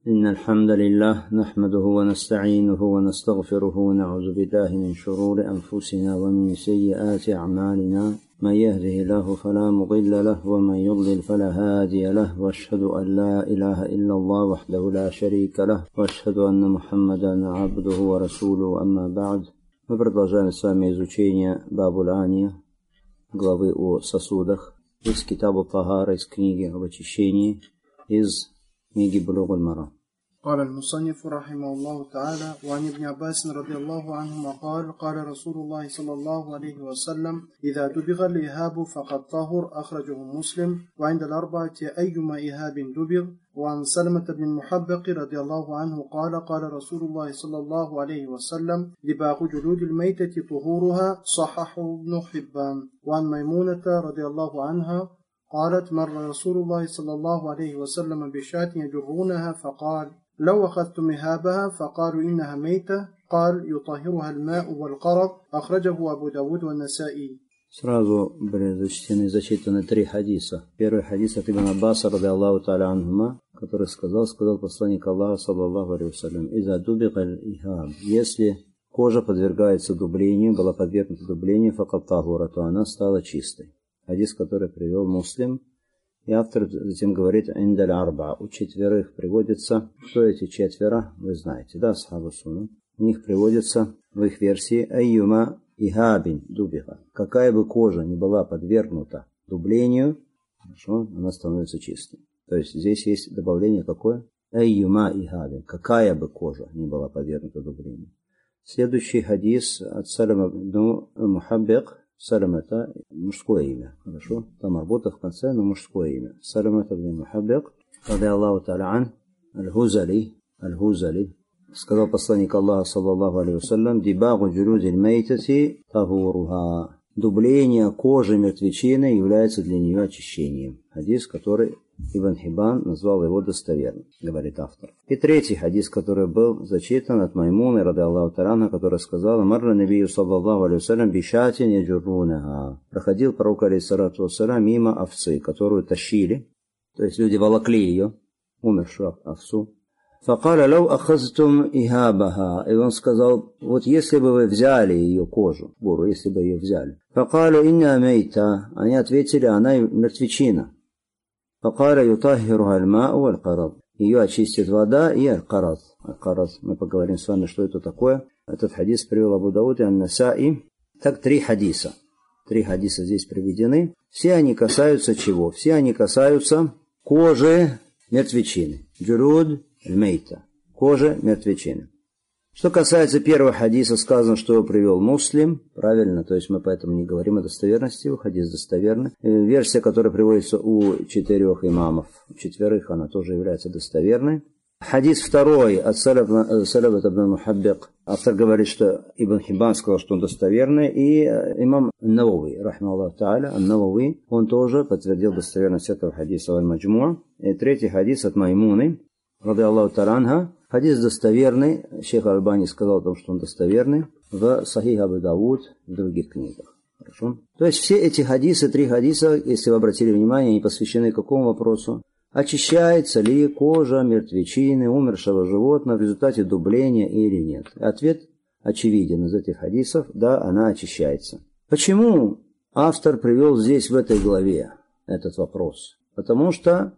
إن الحمد لله نحمده ونستعينه ونستغفره ونعوذ بالله من شرور أنفسنا ومن سيئات أعمالنا من يهده الله فلا مضل له ومن يضلل فلا هادي له وأشهد أن لا إله إلا الله وحده لا شريك له وأشهد أن محمدا عبده ورسوله أما بعد. Мы продолжаем с вами изучение Бабуль Ания, главы о сосудах, из Китабу Тахара, из книги об очищении, из книги Булугуль Марам. قال المصنف رحمه الله تعالى: وعن ابن عباس رضي الله عنهما قال: قال رسول الله صلى الله عليه وسلم: إذا دبغ الإهاب فقد طهر، أخرجه مسلم. وعند الأربعة أيما إهاب دبغ. وعن سلمة بن المحبق رضي الله عنه قال: قال رسول الله صلى الله عليه وسلم: دباغ جلود الميتة طهورها، صححه ابن حبان. وعن ميمونة رضي الله عنها قالت: مر رسول الله صلى الله عليه وسلم بشاة يجرونها فقال: لو أخذتم إهابها، فقالوا إنها ميتة، قال: يطهرها الماء والقرض، أخرجه أبو داود والنسائي. Сразу были зачитаны три хадиса. Первый хадис от Ибн Аббаса, ради Аллаху та'аля анхума, который сказал посланник Аллаха, саллаллаху алейхи вассалям: «Иза дубигаль ихаб». Если кожа подвергается дублению, была подвергнута дублению, факад тахура, то она стала чистой. Хадис, который привел Муслим. И автор затем говорит: «Индаль арба». У четверых приводится, кто эти четверо, вы знаете, да, асхабу сунна. У них приводится в их версии айюма ихабин дубиха. Какая бы кожа ни была подвергнута дублению, хорошо, она становится чистой. То есть здесь есть добавление какое? Айюма ихабин. Какая бы кожа ни была подвергнута дублению. Следующий хадис от Салама ибн Мухаббик. Салам — это мужское имя, хорошо? Там работа в конце, но мужское имя. Салам — это Мухаббик, ради Аллаху та'аля ан, аль-Хузали. Сказал посланник Аллаха, саллаллаху алейхи вассалям: «Дибагу джулудиль мейтати тахуруха». Дубление кожи мертвечины является для нее очищением. Хадис, который Ибн Хиббан назвал его достоверным, говорит автор. И третий хадис, который был зачитан от Маймуны, ради Аллаху та'аля, который сказал: «Марра набию саллаллаху алейхи вассалям бишатин яджурунага». Проходил пророк алейхиссалату вассалям мимо овцы, которую тащили, то есть люди волокли ее, умершую овцу. «Факаля лау ахазтум ихабаха». И он сказал: вот если бы вы взяли ее кожу, буру, если бы ее взяли. «Факалю инна мейта». Они ответили: она мертвечина. «Факаля ютахируха аль-мау валь-карад». Ее очистит вода и аль-карад. Аль-карад. Мы поговорим с вами, что это такое. Этот хадис привел Абу Дауд и Ан-Насаи. Так, три хадиса. Три хадиса здесь приведены. Все они касаются чего? Все они касаются кожи мертвечины. Джулуд аль-мейта. Кожа мертвечины. Что касается первого хадиса, сказано, что его привел Муслим. Правильно, то есть мы поэтому не говорим о достоверности его, хадис достоверный. Версия, которая приводится у четырех имамов, у четверых, она тоже является достоверной. Хадис второй от Салама ибн Мухаббик. Автор говорит, что Ибн Хиббан сказал, что он достоверный. И имам Навави, рахмаллаху та'аля, Навави, он тоже подтвердил достоверность этого хадиса аль-Маджмуа. И третий хадис от Маймуны, ради Аллаху та'аля анха. Хадис достоверный. Шейх Аль-Бани сказал о том, что он достоверный в Сахих Абу Дауд, в других книгах. Хорошо? То есть все эти хадисы, три хадиса, если вы обратили внимание, они посвящены какому вопросу? Очищается ли кожа мертвечины, умершего животного в результате дубления или нет? Ответ очевиден из этих хадисов: да, она очищается. Почему автор привел здесь в этой главе этот вопрос? Потому что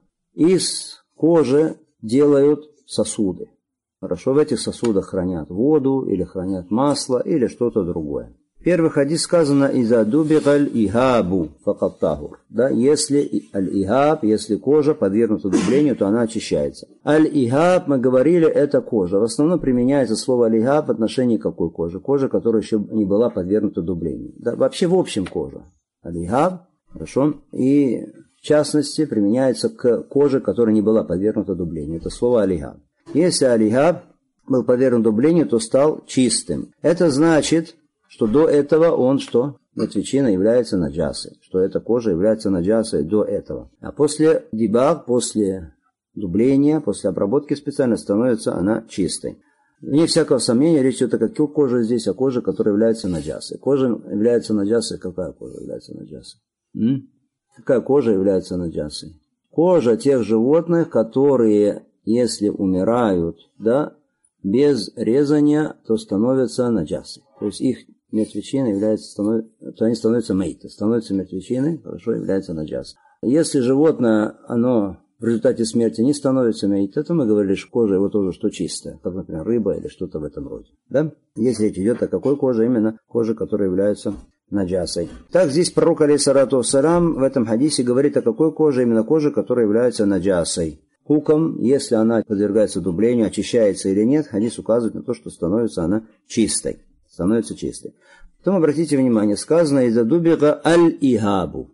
из кожи делают сосуды. Хорошо, в этих сосудах хранят воду, или хранят масло, или что-то другое. Первый хадис сказано: «Иза дубигаль ихабу факад тахур». Да, если аль-ихаб, если кожа подвергнута дублению, то она очищается. Аль-ихаб, мы говорили, это кожа. В основном применяется слово аль-ихаб в отношении какой кожи? Кожи, которая еще не была подвергнута дублению. Да, вообще в общем кожа. Аль-ихаб, хорошо, и в частности применяется к коже, которая не была подвергнута дублению. Это слово аль-ихаб. Если аль-ихаб был подвергнут дублению, то стал чистым. Это значит, что до этого он что? Мертвечина является наджасой. Что эта кожа является наджасой до этого. А после дибаг, после дубления, после обработки специально становится она чистой. Вне всякого сомнения, речь идет о какой коже здесь? О коже, которая является наджасой. Кожа является наджасой. Какая кожа является наджасой? Какая кожа является наджасой? Кожа тех животных, которые если умирают, да, без резания, то становятся наджасой. То есть их мертвечина они становятся мейты, становятся мертвечиной, хорошо, являются наджасой. Если животное, оно в результате смерти не становится мейты, то мы говорили, что кожа его тоже что чистая, как, например, рыба или что-то в этом роде. Да? Здесь речь идет о какой коже? Именно коже, которая является наджасой. Так, здесь пророк, алейхиссалату вассалям, в этом хадисе говорит о какой коже? Именно коже, которая является наджасой. Хуком, если она подвергается дублению, очищается или нет, хадис указывает на то, что становится она чистой. Становится чистой. Потом обратите внимание, сказано «Иза дубига аль-ихабу».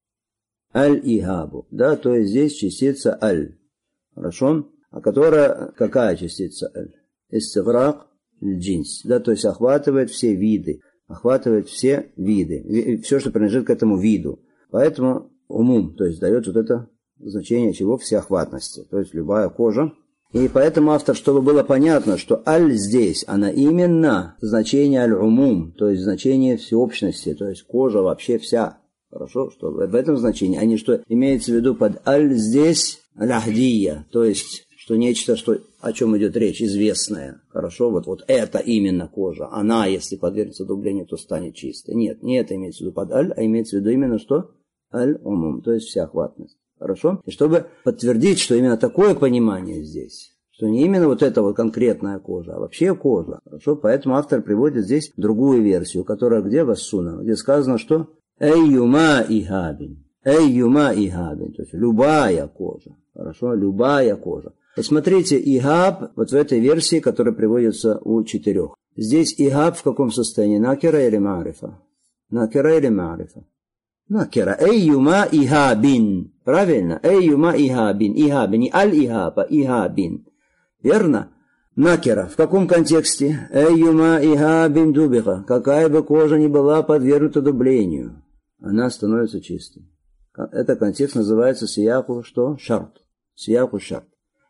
Аль-ихабу. Да, то есть здесь частица аль. Хорошо? А которая, какая частица аль? Истиграк аль-джинс. Да, то есть охватывает все виды. Охватывает все виды. Все, что принадлежит к этому виду. Поэтому умум, то есть дает вот это значение чего? Всеохватности. То есть любая кожа. И поэтому автор, чтобы было понятно, что аль здесь, она именно значение аль-умум, то есть значение всеобщности, то есть кожа вообще вся. Хорошо, что в этом значении, а не что имеется в виду под аль здесь аль-ахдия, то есть что нечто, о чем идет речь, известное. Хорошо, вот это именно кожа. Она, если подвергнется дублению, то станет чистой. Нет, не это имеется в виду под аль, а имеется в виду именно что? Аль-умум, то есть всеохватность. Хорошо? И чтобы подтвердить, что именно такое понимание здесь, что не именно вот эта вот конкретная кожа, а вообще кожа. Хорошо? Поэтому автор приводит здесь другую версию, которая где в ас-сунна, где сказано, что «Эйюма ихабин». «Эйюма ихабин». То есть любая кожа. Хорошо? Любая кожа. Посмотрите, ихаб вот в этой версии, которая приводится у 4. Здесь ихаб в каком состоянии? Накира или маарифа? Накира или маарифа? Накира. Эйюма ихабин. Правильно? Эйюма ихабин. Ихабин. Не аль-ихаба. Ихабин. Верно? Накира. В каком контексте? Эйюма ихабин дубиха. Какая бы кожа ни была подвергнута дублению, она становится чистой. Это контекст называется сияху что? Шарт. Сияху шарт.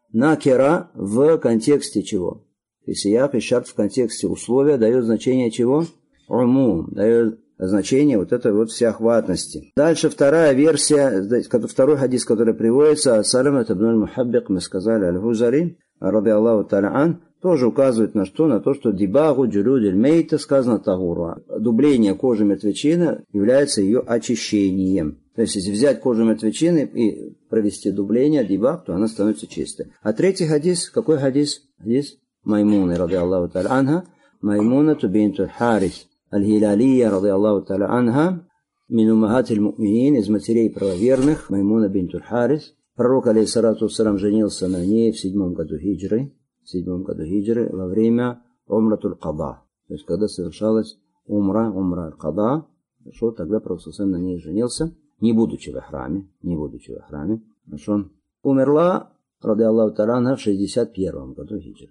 Накира в контексте чего? И сиях и шарт в контексте условия дает значение чего? Умум. Дает значение вот этой вот всеохватности. Дальше вторая версия, второй хадис, который приводится, Саламат ибн аль-Мухаббик, мы сказали, аль-Хузари, ради Аллаху та'аля, тоже указывает на что? На то, что дибагу джулюдиль мейта сказано тагуру. Дубление кожи мертвечины является ее очищением. То есть, если взять кожу мертвечины и провести дубление, дибаг, то она становится чистой. А третий хадис, какой хадис? Хадис Маймуны, ради Аллаху та'аля анха, Маймуна бинту Харис аль-Хилалия, ради Аллаху та'аля анха, мин уммахатиль му'минин, из матерей правоверных, Маймуна бинту Харис. Пророк, алейхиссалату вассалям, женился на ней в 7 году хиджры, во время умратуль када. То есть, когда совершалась умра аль-када, хорошо, тогда пророк на ней женился, не будучи в храме. Хорошо. Умерла, ради Аллаху та'аля анха, в 61 году хиджры.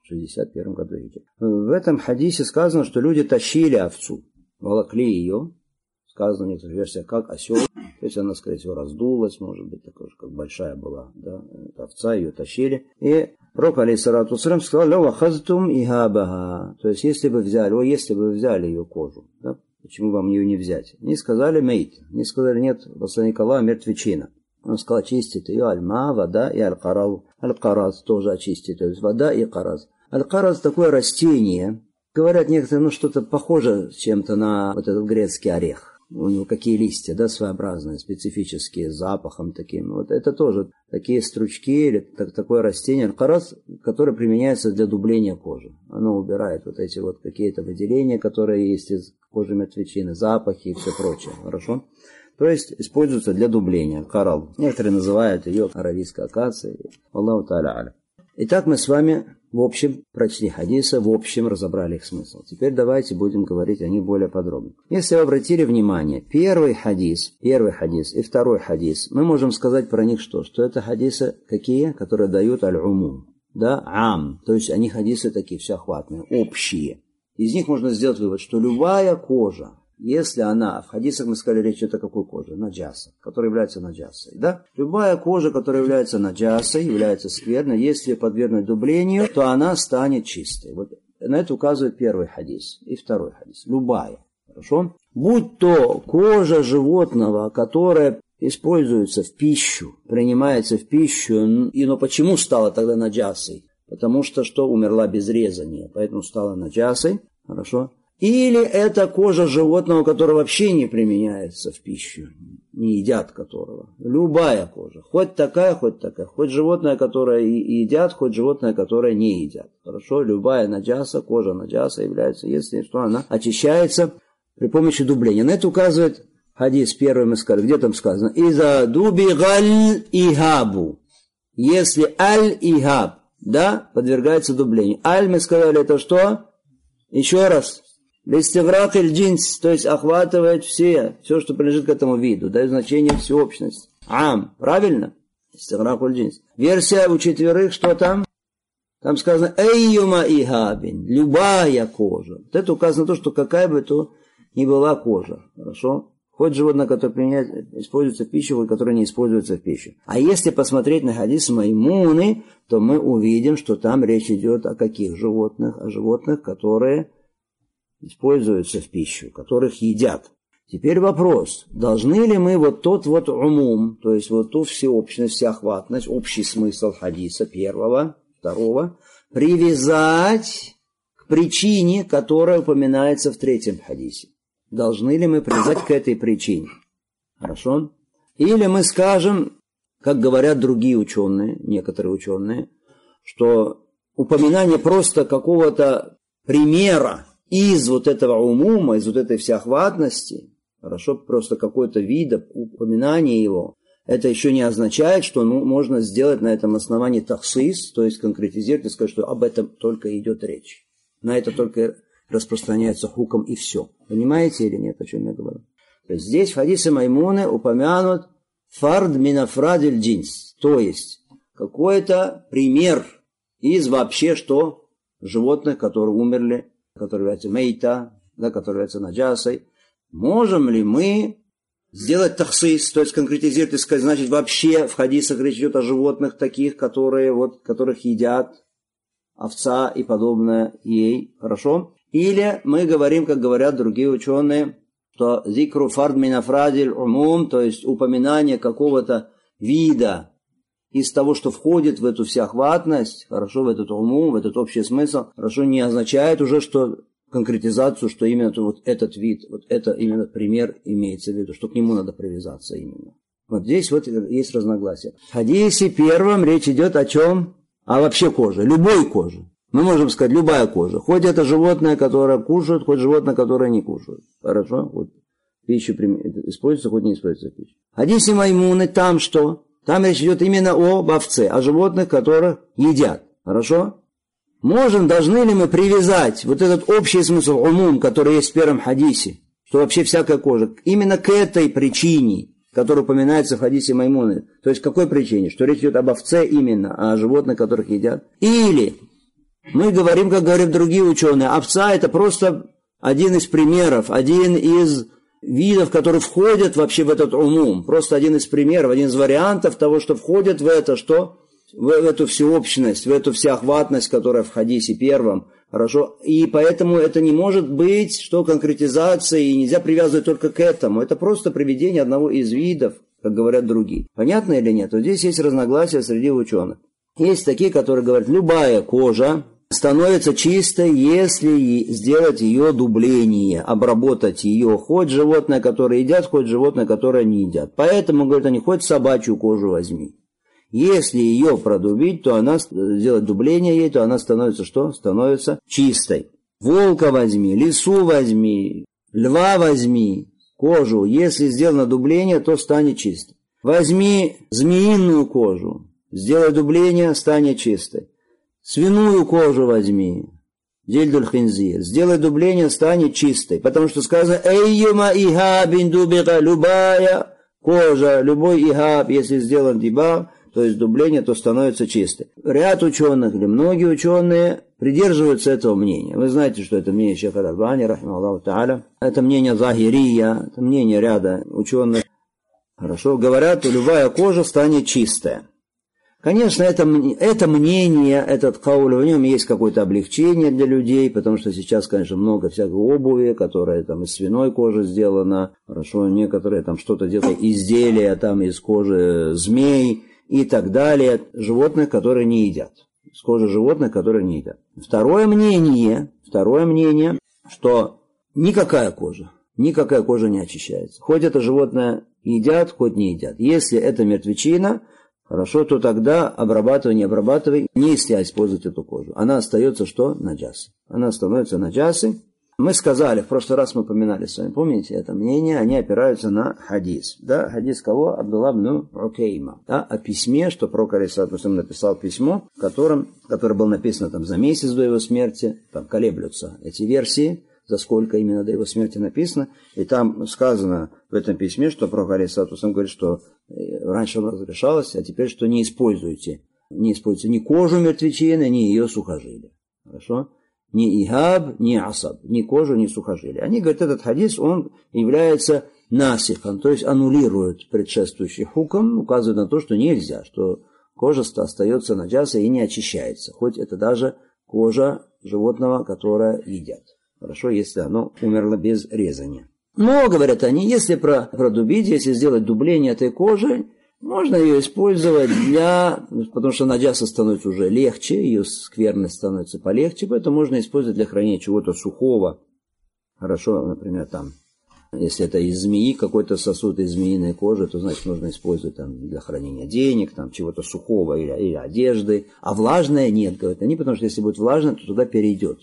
В этом хадисе сказано, что люди тащили овцу, волокли ее, сказано в некоторых версиях, как осел. То есть она, скорее всего, раздулась, может быть, такая же, как большая была, да, овца, ее тащили. И пророк, алейхиссалату вассалям, сказал, «Ля вахазтум ихабаха». То есть, если бы взяли ее кожу, да, почему вам ее не взять? Они сказали мейт, они сказали, нет, посланник Аллаха, мертвечина. Он сказал, очистит ее альма, вода и аль-караз. Аль-караз тоже очистит, то есть вода и караз. Аль-караз такое растение, говорят некоторые, что-то похоже чем-то на вот этот грецкий орех. У него какие листья, да, своеобразные, специфические, с запахом таким. Вот это тоже такие стручки или такое растение, аль-караз, которое применяется для дубления кожи. Оно убирает вот эти вот какие-то выделения, которые есть из кожи мертвечины, запахи и все прочее. Хорошо? То есть используется для дубления, коралл. Некоторые называют ее аравийской акацией. Аллаху та'аля аля. Итак, мы с вами в общем прочли хадисы, в общем разобрали их смысл. Теперь давайте будем говорить о них более подробно. Если вы обратили внимание, первый хадис и второй хадис, мы можем сказать про них что? Что это хадисы какие? Которые дают аль-умум. Да, ам. То есть они хадисы такие всеохватные, общие. Из них можно сделать вывод, что любая кожа, если она, в хадисах мы сказали, речь идет о какой коже? Наджаса, которая является наджасой. Да? Любая кожа, которая является наджасой, является скверной, если подвергнуть дублению, то она станет чистой. Вот на это указывает первый хадис и второй хадис. Любая. Хорошо? Будь то кожа животного, которая используется в пищу, принимается в пищу, но почему стала тогда наджасой? Потому что умерла без резания, поэтому стала наджасой, хорошо? Или это кожа животного, которое вообще не применяется в пищу, не едят которого. Любая кожа, хоть такая, хоть животное, которое едят, хоть животное, которое не едят. Хорошо, любая наджаса, кожа наджаса является, если что, она очищается при помощи дубления. На это указывает хадис первый, мы сказали, где там сказано? «Иза дубигаль ихабу». Если аль-ихаб, да, подвергается дублению. Аль, мы сказали, это что? Еще раз. Листиграк иль-джинс, то есть охватывает все, что принадлежит к этому виду, дает значение всеобщности. Ам, правильно? Листиграк иль-джинс. Версия у четверых, что там? Там сказано «эйюма ихабин», любая кожа. Вот это указано то, что какая бы то ни была кожа. Хорошо? Хоть животное, которое используется в пищу, хоть которое не используется в пищу. А если посмотреть на хадис Маймуны, то мы увидим, что там речь идет о каких животных? О животных, которые используются в пищу, которых едят. Теперь вопрос, должны ли мы вот тот вот умум, то есть вот ту всеобщность, всеохватность, общий смысл хадиса первого, второго, привязать к причине, которая упоминается в третьем хадисе? Должны ли мы привязать к этой причине? Хорошо? Или мы скажем, как говорят другие ученые, некоторые ученые, что упоминание просто какого-то примера из вот этого умума, из вот этой всеохватности, хорошо, просто какой-то вида, упоминание его, это еще не означает, что можно сделать на этом основании тахсис, то есть конкретизировать и сказать, что об этом только идет речь. На это только распространяется хуком и все. Понимаете или нет, о чем я говорю? То есть здесь в хадисе Маймуны упомянут фард минафрадиль джинс, то есть какой-то пример из вообще животных, которые умерли, которые являются мейта, да, которые являются наджасой. Можем ли мы сделать тахсис, то есть конкретизировать и сказать, значит, вообще в хадисах речь идет о животных таких, которых едят овца и подобное ей, хорошо? Или мы говорим, как говорят другие ученые, что зикру фард минафрадиль умум, то есть упоминание какого-то вида из того, что входит в эту всеохватность, хорошо, в этот умум, в этот общий смысл, хорошо, не означает уже, что конкретизацию, что именно вот этот вид, вот это именно пример имеется в виду, что к нему надо привязаться именно. Вот здесь вот есть разногласия. В хадисе первом речь идет о чем? О вообще коже, любой коже. Мы можем сказать, любая кожа. Хоть это животное, которое кушает, хоть животное, которое не кушает. Хорошо? Вот пищу используется, хоть не используется пища. В хадисе Маймуны там что? Там речь идет именно об овце, о животных, которых едят. Хорошо? Должны ли мы привязать вот этот общий смысл умум, который есть в первом хадисе, что вообще всякая кожа, именно к этой причине, которая упоминается в хадисе Маймуны? То есть, к какой причине? Что речь идет об овце именно, о животных, которых едят? Или мы говорим, как говорят другие ученые, овца это просто один из примеров, один из видов, которые входят вообще в этот умум. Просто один из примеров, один из вариантов того, что входит в это, в эту всеобщность, в эту всеохватность, которая в хадисе первом. Хорошо? И поэтому это не может быть, конкретизация, и нельзя привязывать только к этому. Это просто приведение одного из видов, как говорят другие. Понятно или нет? Вот здесь есть разногласия среди ученых. Есть такие, которые говорят, любая кожа становится чистой, если сделать ее дубление, обработать ее, хоть животное, которое едят, хоть животное, которое не едят. Поэтому, говорят они, хоть собачью кожу возьми. Если ее продубить, то она, сделать дубление ей, то она становится что? Становится чистой. Волка возьми, лису возьми, льва возьми, кожу. Если сделано дубление, то станет чистой. Возьми змеиную кожу, сделай дубление, станет чистой. Свиную кожу возьми, дельдуль хинзир, сделай дубление, станет чистой. Потому что сказано, эйюма ихабин дубига, любая кожа, любой ихаб, если сделан дибав, то есть дубление, то становится чистой. Ряд ученых или многие ученые придерживаются этого мнения. Вы знаете, что это мнение Шейха Аль-Альбани, рахимахуллаху тааля. Это мнение Захирия, это мнение ряда ученых. Хорошо, говорят, любая кожа станет чистая. Конечно, это мнение, этот кауль, в нем есть какое-то облегчение для людей, потому что сейчас, конечно, много всякой обуви, которая там из свиной кожи сделана, хорошо, некоторые там что-то делают, изделия там из кожи змей и так далее, животных, которые не едят, из кожи животных, которые не едят. Второе мнение, что никакая кожа не очищается. Хоть это животное едят, хоть не едят. Если это мертвечина, хорошо, то тогда обрабатывай, не обрабатывай, нельзя использовать эту кожу. Она остается что? Наджасой. Она становится наджасой. Мы сказали, в прошлый раз мы упоминали с вами, помните это мнение, они опираются на хадис. Да, хадис кого? Абдулла ибн Укейма. Да, о письме, что пророк алейхиссалату вассалям написал письмо, которое было написано там за месяц до его смерти. Там колеблются эти версии, за сколько именно до его смерти написано. И там сказано в этом письме, что пророк алейхиссалату вассалям говорит, что раньше оно разрешалось, а теперь что не используйте ни кожу мертвечины, ни ее сухожилия. Хорошо? Ни ихаб, ни асаб, ни кожу, ни сухожилия. Они говорят, этот хадис, он является насихом, то есть аннулирует предшествующий хукм, указывает на то, что нельзя, что кожа остается наджасой и не очищается, хоть это даже кожа животного, которое едят. Хорошо, если оно умерло без резания. Но, говорят они, если продубить, если сделать дубление этой кожи, можно ее использовать потому что наджаса становится уже легче, ее скверность становится полегче, поэтому можно использовать для хранения чего-то сухого. Хорошо, например, там, если это из змеи, какой-то сосуд из змеиной кожи, то, значит, можно использовать там, для хранения денег, там, чего-то сухого или одежды. А влажное нет, говорят они, потому что если будет влажное, то туда перейдет.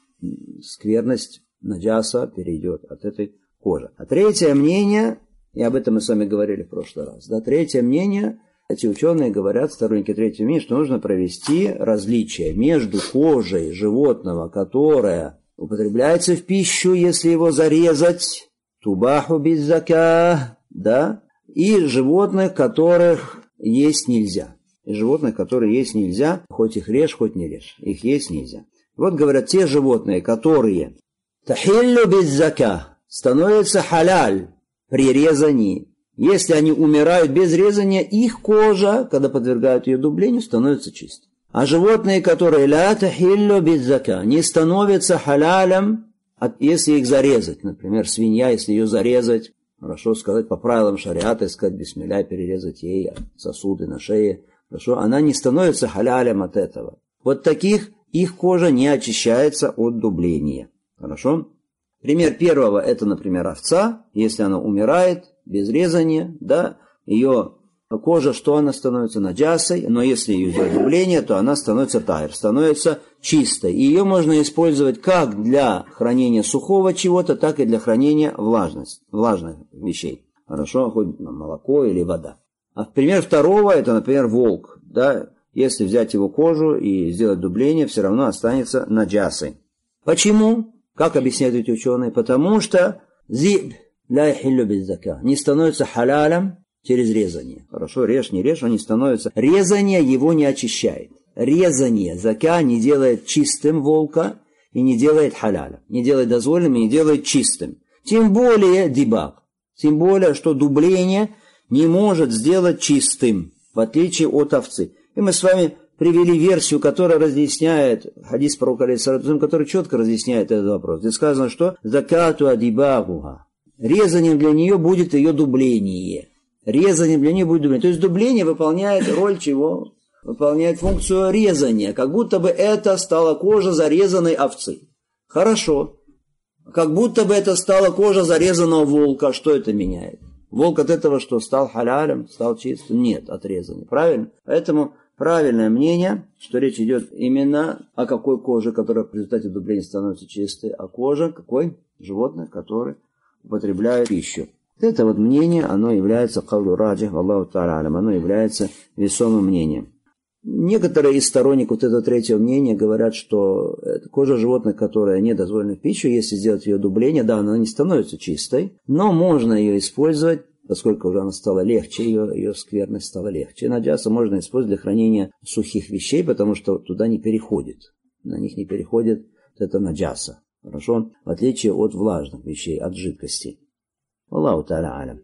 Скверность наджаса перейдет от этой кожи. А третье мнение, и об этом мы с вами говорили в прошлый раз, да, третье мнение, эти ученые говорят, сторонники третьего мнения, что нужно провести различие между кожей животного, которое употребляется в пищу, если его зарезать, тубаху без зака, да, и животных, которых есть нельзя. И животных, которые есть нельзя, хоть их режь, хоть не режь, их есть нельзя. Вот говорят, те животные, которые тахиллю без зака, становятся халяль при резании. Если они умирают без резания, их кожа, когда подвергают ее дублению, становится чистой. А животные, которые ля тахиллю без зака, не становятся халялем, если их зарезать. Например, свинья, если ее зарезать, хорошо сказать по правилам шариата, сказать бисмилля, перерезать ей сосуды на шее, хорошо, она не становится халялем от этого. Вот таких их кожа не очищается от дубления. Хорошо? Пример первого, это, например, овца, если она умирает без резания, да, ее кожа, что она становится наджасой, но если ее сделать дубление, то она становится тайр, становится чистой. И ее можно использовать как для хранения сухого чего-то, так и для хранения влажных вещей. Хорошо, хоть молоко или вода. А пример второго, это, например, волк, да, если взять его кожу и сделать дубление, все равно останется наджасой. Почему? Как объясняют эти ученые? Потому что зиб ля яхиллю без зака не становится халялем через резание. Хорошо, режь, не режь, он не становится. Резание его не очищает. Резание зака не делает чистым волка и не делает халялем. Не делает дозволенным и не делает чистым. Тем более дибаг. Тем более, что дубление не может сделать чистым, в отличие от овцы. И мы с вами привели версию, которая разъясняет хадис пророка алейхиссалату, который четко разъясняет этот вопрос. Здесь сказано, что закату адибагуха. Резанием для нее будет ее дубление. Резанием для нее будет дубление. То есть дубление выполняет роль чего? Выполняет функцию резания. Как будто бы это стала кожа зарезанной овцы. Хорошо. Как будто бы это стала кожа зарезанного волка. Что это меняет? Волк от этого что? Стал халялем? Стал чистым? Нет, от резания. Правильно? Поэтому правильное мнение, что речь идет именно о какой коже, которая в результате дубления становится чистой, а кожа какой? Животных, которые употребляют пищу. Это вот мнение, оно является кавлю раджих, Аллаху та'аля алям, оно является весомым мнением. Некоторые из сторонников вот этого третьего мнения говорят, что кожа животных, которая не дозволена в пищу, если сделать ее дубление, да, она не становится чистой, но можно ее использовать, поскольку уже она стала легче, ее скверность стала легче. Наджаса можно использовать для хранения сухих вещей, потому что туда не переходит, на них не переходит это наджаса. Хорошо? В отличие от влажных вещей, от жидкостей. Аллаху та'аля алям.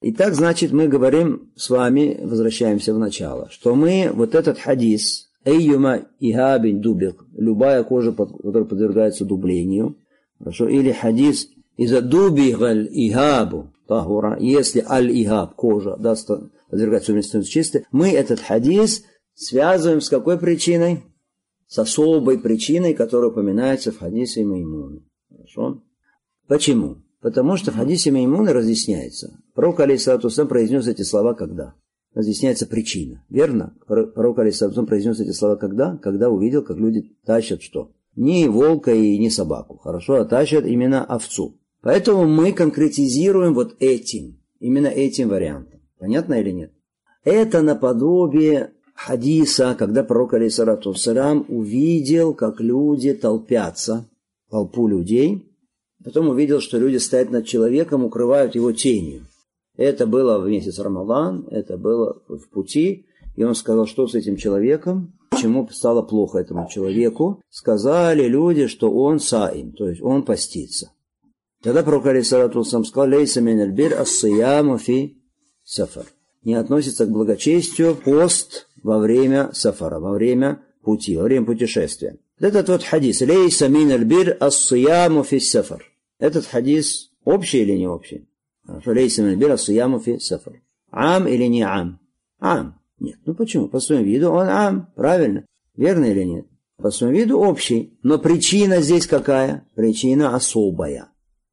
Итак, значит, мы говорим с вами, возвращаемся в начало, что мы вот этот хадис, «Эйюма ихабин дубик», любая кожа, которая подвергается дублению, хорошо, или хадис «Иза дубигаль ихабу тахура», если аль-ихаб, кожа, да, подвергается уместности чистой, мы этот хадис связываем с какой причиной? С особой причиной, которая упоминается в хадисе Маймуны. Хорошо? Почему? Потому что в хадисе Маймуны разъясняется. Пророк алейхиссалату вассалям произнес эти слова когда? Разъясняется причина. Верно? Пророк алейхиссалату вассалям произнес эти слова когда? Когда увидел, как люди тащат что? Не волка и не собаку. Хорошо? А тащат именно овцу. Поэтому мы конкретизируем вот этим. Именно этим вариантом. Понятно или нет? Это наподобие хадиса, когда пророк алейхиссалату вассалям увидел, как люди толпятся, толпу людей, потом увидел, что люди стоят над человеком, укрывают его тенью. Это было в месяц Рамадан, это было в пути, и он сказал, что с этим человеком, почему стало плохо этому человеку. Сказали люди, что он саим, то есть он постится. Тогда пророк алейхиссалату вассалям сказал, «Лейса миналь бир ас-сияму фи сафар». Не относится к благочестию пост во время сафара, во время пути, во время путешествия. Этот вот хадис «Лейса миналь бир ас-сияму фи сафар». Этот хадис общий или не общий? «Лейса миналь бир ас-сияму фи сафар». Ам или не ам? Ам. Нет. Ну почему? По своему виду он ам. Правильно. Верно или нет? По своему виду общий. Но причина здесь какая? Причина особая.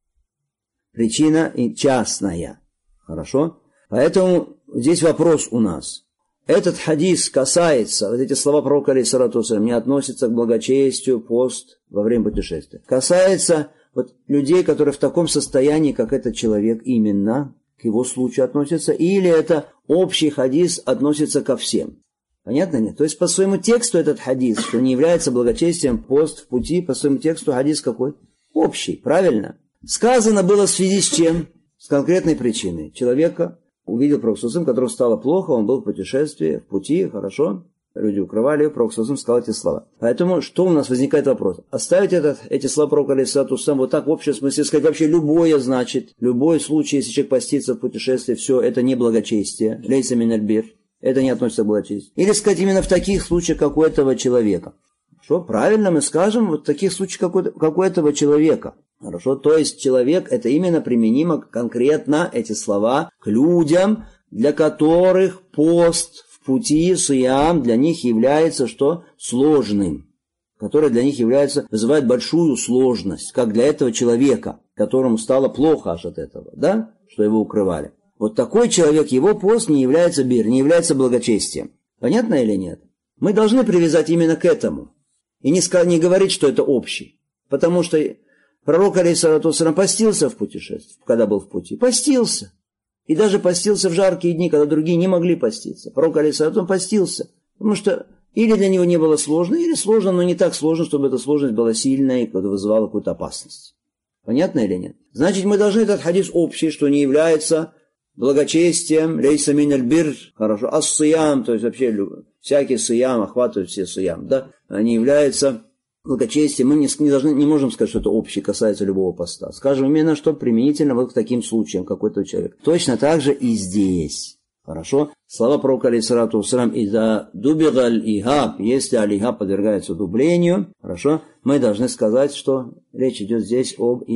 Причина частная. Хорошо? Поэтому здесь вопрос у нас. Этот хадис касается, вот эти слова пророка алейхиссалату вассалям, не относятся к благочестию, пост во время путешествия. Касается вот людей, которые в таком состоянии, как этот человек, именно к его случаю относятся, или это общий хадис относится ко всем. Понятно нет? То есть по своему тексту этот хадис, что не является благочестием пост в пути, по своему тексту хадис какой? Общий, правильно? Сказано было в связи с чем? С конкретной причиной. Человека увидел пророк саллаллаху алейхи ва саллям, которому стало плохо, он был в путешествии, в пути, хорошо, люди укрывали его, пророк саллаллаху алейхи ва саллям сказал эти слова. Поэтому что у нас возникает вопрос? Оставить эти слова пророка алейхиссалату вассалям вот так в общем смысле, сказать вообще любое значит, любой случай, если человек постится в путешествии, все, это не благочестие, лейса миналь бир, это не относится к благочестию. Или сказать именно в таких случаях, как у этого человека. Что? Правильно мы скажем, вот в таких случаях, как у этого человека. Хорошо, то есть человек, это именно применимо конкретно эти слова к людям, для которых пост в пути, сиям, для них является что? Сложным. Который для них является, вызывает большую сложность, как для этого человека, которому стало плохо аж от этого, да, что его укрывали. Вот такой человек, его пост не является бир, не является благочестием. Понятно или нет? Мы должны привязать именно к этому. И не говорить, что это общий. Потому что пророк алейхиссалату вассалям постился в путешествии, когда был в пути. Постился. И даже постился в жаркие дни, когда другие не могли поститься. Пророк алейхиссалату вассалям постился. Потому что или для него не было сложно, или сложно, но не так сложно, чтобы эта сложность была сильная и вызывала какую-то опасность. Понятно или нет? Значит, мы должны этот хадис общий, что не является благочестием, лейса миналь бир, хорошо, ас-сиям, то есть вообще всякий сиям, охватывает все сиям, да, не является благочестием. Мы не можем сказать, что это общее, касается любого поста. Скажем именно, что применительно вот к таким случаям какой-то человек. Точно так же и здесь. Хорошо? Слова пророка алейхиссалату вассалям, «Иза дубигаль ихаб», если аль-ихаб подвергается дублению, хорошо, мы должны сказать, что речь идет здесь об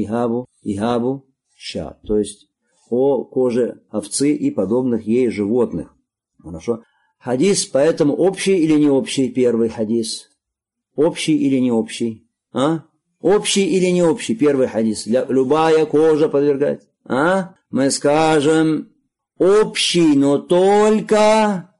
ихабу ша, то есть о коже овцы и подобных ей животных. Хорошо? Хадис, поэтому общий или не общий первый хадис? Общий или не общий? А? Общий или не общий первый хадис? Любая кожа подвергается. А? Мы скажем общий, но только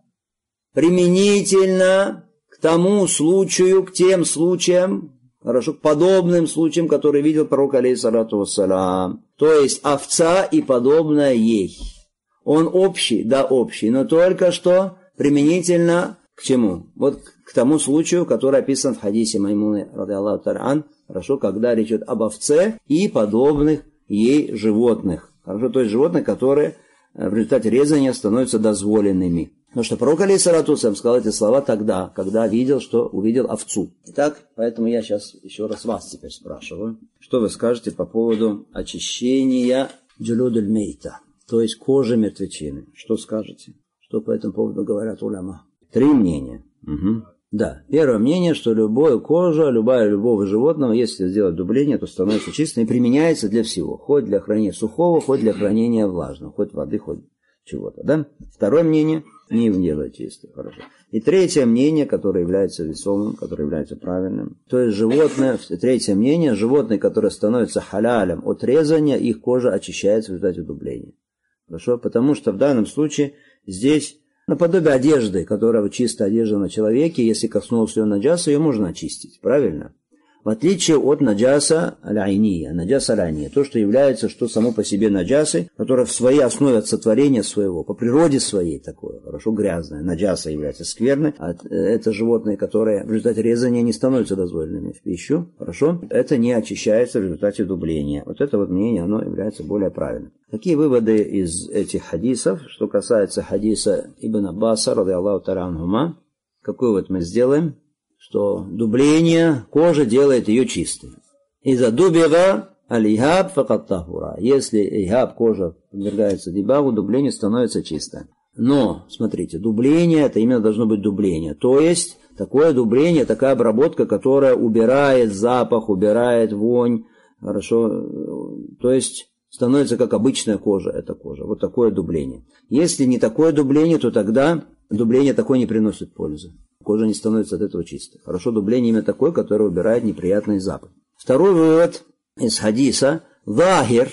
применительно к тому случаю, к тем случаям, хорошо, к подобным случаям, которые видел пророк алейхиссалату вассалям. То есть овца и подобное ей. Он общий, да, общий, но только что применительно к чему? Вот к тому случаю, который описан в хадисе Маймуны, радиаллаху та'аля ан, хорошо, когда речь идет об овце и подобных ей животных. Хорошо, то есть животных, которые в результате резания становятся дозволенными. Потому что пророк алейхиссалату вассалям сказал эти слова тогда, когда увидел овцу. Итак, поэтому я сейчас еще раз вас теперь спрашиваю, что вы скажете по поводу очищения джулудуль мейта, то есть кожа мертвечины. Что скажете? Что по этому поводу говорят уляма? 3 мнения. Угу. Да, первое мнение, что любая кожа, любого животного, если сделать дубление, то становится чистой и применяется для всего. Хоть для хранения сухого, хоть для хранения влажного, хоть воды, хоть чего-то. Да? Второе мнение, не делать чистой. Хорошо. И третье мнение, которое является весомым, которое является правильным. То есть животное, третье мнение, животные, которые становятся халялем от резания, их кожа очищается в результате дубления. Хорошо? Потому что в данном случае здесь наподобие одежды, которая чистая одежда на человеке, если коснулся ее наджаса, ее можно очистить. Правильно? В отличие от наджаса аль-айния. Наджаса аль-айния. То, что является, что само по себе наджасой, которое в своей основе от сотворения своего, по природе своей такое, хорошо грязное. Наджаса является скверной, а это животные, которые в результате резания не становятся дозволенными в пищу. Хорошо? Это не очищается в результате дубления. Вот это вот мнение, оно является более правильным. Какие выводы из этих хадисов? Что касается хадиса Ибн Аббаса, ради Аллаху та'аля анхума, какой вывод мы сделаем? Что дубление кожи делает ее чистой. Иза дубига аль-ихаб факат тахура. Если ихаб, кожа подвергается дибагу, дубление становится чистой. Но, смотрите, дубление, это именно должно быть дубление. То есть, такое дубление, такая обработка, которая убирает запах, убирает вонь. Хорошо. То есть, становится как обычная кожа, эта кожа. Вот такое дубление. Если не такое дубление, то тогда дубление такое не приносит пользы. Кожа не становится от этого чистой. Хорошо, дубление именно такое, которое убирает неприятный запах. Второй вывод из хадиса. Захир,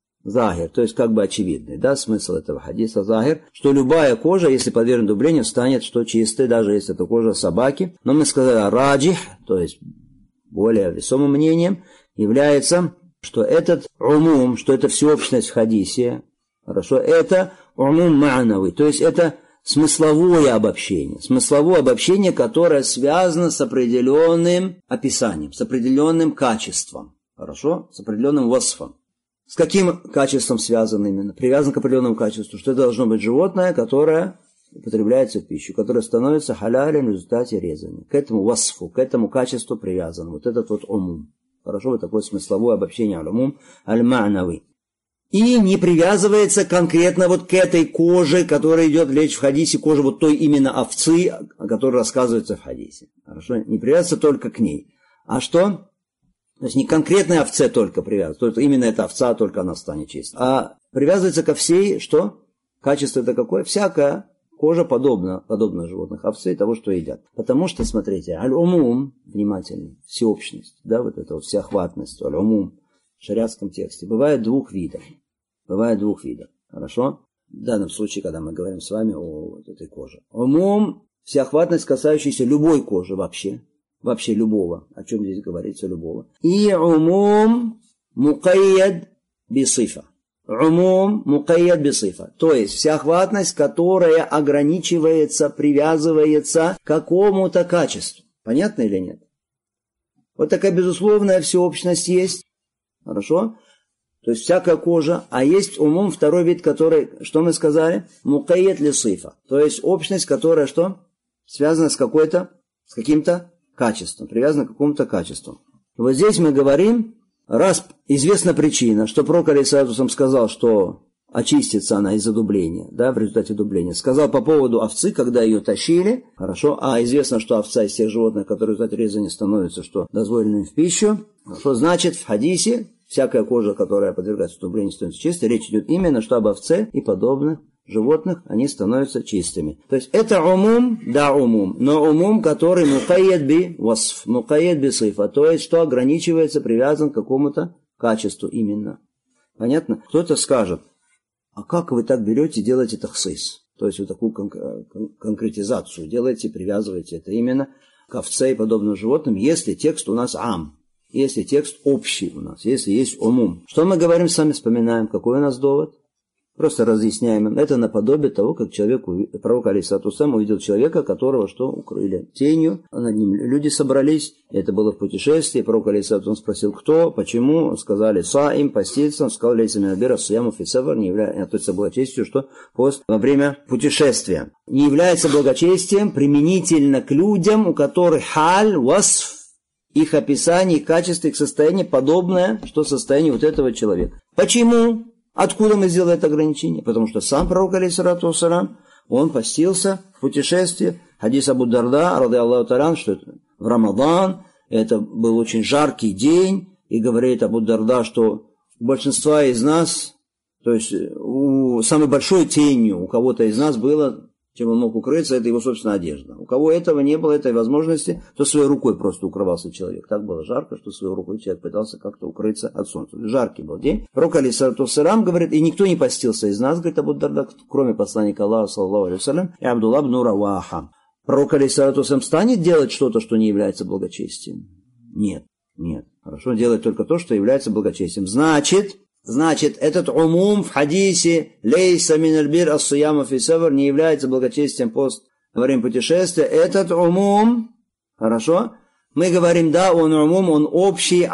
то есть как бы очевидный, да, смысл этого хадиса захир, что любая кожа, если подвержена дублению, станет что чистой, даже если это кожа собаки. Но мы сказали раджих, то есть более весомым мнением, является, что этот умум, что это всеобщность в хадисе, хорошо, это умум ма'навый, то есть это смысловое обобщение, которое связано с определенным описанием, с определенным качеством, хорошо, с определенным васфом. С каким качеством связано именно? Привязан к определенному качеству, что это должно быть животное, которое употребляется в пищу, которое становится халялем в результате резания. К этому васфу, к этому качеству привязан вот этот вот умум. Хорошо, вот такое смысловое обобщение умум аль-ма'навый. И не привязывается конкретно вот к этой коже, которая идет речь в хадисе, кожа вот той именно овцы, о которой рассказывается в хадисе. Хорошо? Не привязывается только к ней. А что? То есть не конкретной овце только привязывается, только именно эта овца, только она станет чистой. А привязывается ко всей, что? Качество это какое? Всякая кожа подобна животных овцы и того, что едят. Потому что, смотрите, аль-умум, внимательно, всеобщность, да, вот эта вот всеохватность, аль-умум в шариатском тексте, бывает двух видов. Хорошо? В данном случае, когда мы говорим с вами о вот этой коже. Умум, всеохватность, касающаяся любой кожи вообще любого, о чем здесь говорится, любого. И умум мукайяд бисифа. То есть всеохватность, которая ограничивается, привязывается к какому-то качеству. Понятно или нет? Вот такая безусловная всеобщность есть. Хорошо? То есть всякая кожа, а есть умум второй вид, который, что мы сказали? Мукайяд ли сифа. То есть общность, которая что? Связана с каким-то качеством, привязана к какому-то качеству. Вот здесь мы говорим, раз известна причина, что пророк алейхиссалату сказал, что очистится она из-за дубления, да, в результате дубления. Сказал по поводу овцы, когда ее тащили, хорошо, а известно, что овца из тех животных, которые в результате резания становятся, что дозволенными в пищу, что значит в хадисе всякая кожа, которая подвергается дублению, становится чистой. Речь идет именно, что об овце и подобных животных, они становятся чистыми. То есть это умум, да умум, но умум, который мукайяд би васф, мукайяд би сифа, то есть что ограничивается, привязан к какому-то качеству именно. Понятно? Кто-то скажет, а как вы так берете и делаете тахсис? То есть вот такую конкретизацию делаете, привязываете это именно к овце и подобным животным, если текст у нас ам, если текст общий у нас, если есть умум. Что мы говорим, сами вспоминаем, какой у нас довод? Просто разъясняем им. Это наподобие того, как пророк алейхиссалату вассалям увидел человека, которого что укрыли тенью, а над ним люди собрались, это было в путешествии, пророк алейхиссалату вассалам спросил, кто, почему, сказали, саим, поститься, он сказал, лейса минабира, суяму фисавар, не является, то есть благочестию, что пост во время путешествия. Не является благочестием применительно к людям, у которых халь, васф, их описание, их качество, их состояние подобное, что состояние вот этого человека. Почему? Откуда мы сделали это ограничение? Потому что сам пророк, алейхиссалату вассалям, он постился в путешествии. Хадис Абу Дарда, ради Аллаху та'аля, что это в Рамадан, это был очень жаркий день, и говорит Абу Дарда, что у большинства из нас, то есть у самой большой тенью у кого-то из нас было, чем он мог укрыться, это его собственная одежда. У кого этого не было, этой возможности, то своей рукой просто укрывался человек. Так было жарко, что своей рукой человек пытался как-то укрыться от солнца. Жаркий был день. Пророк, алейхиссалату вассалям, говорит, и никто не постился из нас, говорит Абу Дарда, кроме посланника Аллаха, саллаллаху алейхи вассалям, и Абдулла ибн Раваха. Пророк, алейхиссалату вассалям, станет делать что-то, что не является благочестием? Нет. Хорошо, делает только то, что является благочестием. Значит, этот умум в хадисе «Лейса мин аль-бир ас-сияма фи сафар» не является благочестием пост во время путешествия. Этот умум, хорошо, мы говорим, да, он умум, он общий,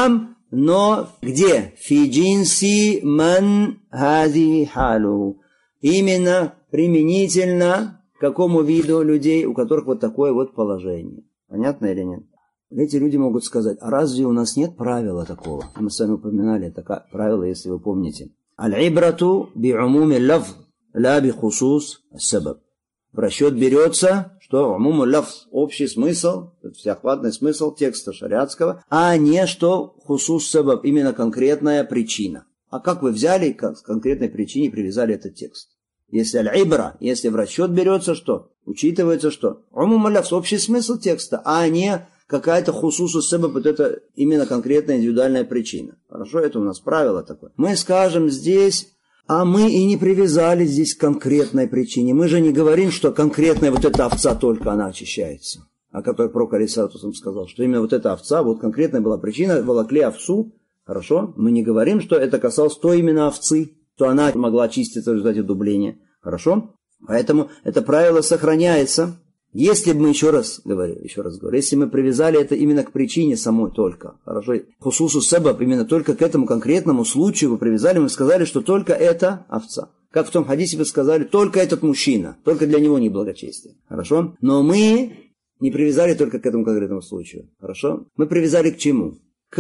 но где? «Фи джинси ман хази халу». Именно применительно к какому виду людей, у которых вот такое вот положение. Понятно или нет? Эти люди могут сказать, а разве у нас нет правила такого? Мы с вами упоминали такое правило, если вы помните. Аль-ибрату би-умуми лафз, ла би-хусус сабаб. В расчет берется, что умуму лафз, общий смысл, всеохватный смысл текста шариатского, а не что хусус сабаб, именно конкретная причина. А как вы взяли к конкретной причине привязали этот текст? Если аль-ибра, если в расчет берется что? Учитывается что? Умуму лафз, общий смысл текста, а не какая-то хусусу сабаб, вот это именно конкретная индивидуальная причина. Хорошо, это у нас правило такое. Мы скажем здесь, а мы и не привязали здесь к конкретной причине. Мы же не говорим, что конкретная вот эта овца только она очищается. О которой пророк алейхиссалату вассалям сказал, что именно вот эта овца, вот конкретная была причина, волокли овцу. Хорошо, мы не говорим, что это касалось той именно овцы, что она могла очиститься в результате дубления. Хорошо, поэтому это правило сохраняется. Если бы мы еще раз говорю, если мы привязали это именно к причине самой только, хорошо, хусусу сабаб, именно только к этому конкретному случаю вы привязали, мы сказали, что только эта овца. Как в том хадисе вы сказали, только этот мужчина, только для него неблагочестие, хорошо? Но мы не привязали только к этому конкретному случаю, хорошо? Мы привязали к чему?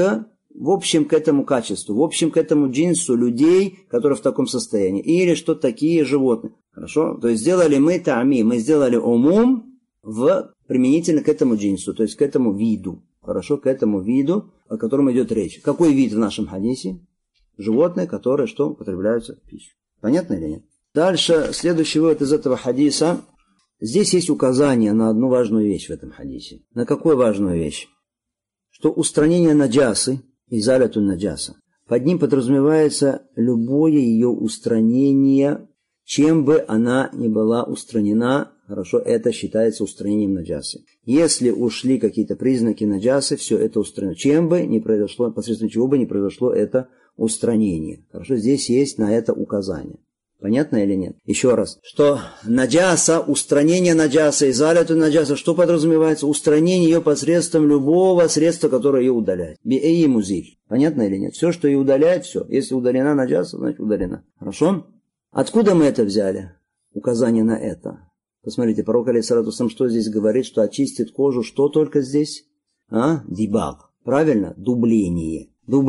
В общем, к этому качеству, в общем, к этому джинсу людей, которые в таком состоянии, или что такие животные, хорошо? То есть сделали мы та'ми, мы сделали умум, применительно к этому джинсу, то есть к этому виду. Хорошо, к этому виду, о котором идет речь. Какой вид в нашем хадисе? Животные, которые что? Употребляются в пищу. Понятно или нет? Дальше, следующий вывод из этого хадиса. Здесь есть указание на одну важную вещь в этом хадисе. На какую важную вещь? Что устранение наджасы, изаляту наджаса, под ним подразумевается любое ее устранение, чем бы она ни была устранена. Хорошо, это считается устранением наджасы. Если ушли какие-то признаки наджасы, все это устранено. Чем бы ни произошло, посредством чего бы ни произошло это устранение. Хорошо, здесь есть на это указание. Понятно или нет? Еще раз, что наджаса, устранение наджаса, изаляту наджаса, что подразумевается? Устранение ее посредством любого средства, которое ее удаляет. Биэйи музиль. Понятно или нет? Все, что ее удаляет, все. Если удалена наджаса, значит удалена. Хорошо? Откуда мы это взяли? Указание на это. Посмотрите, пророк алейхиссалату вассалям что здесь говорит, что очистит кожу, что только здесь? Дибаг. Правильно? Дубление.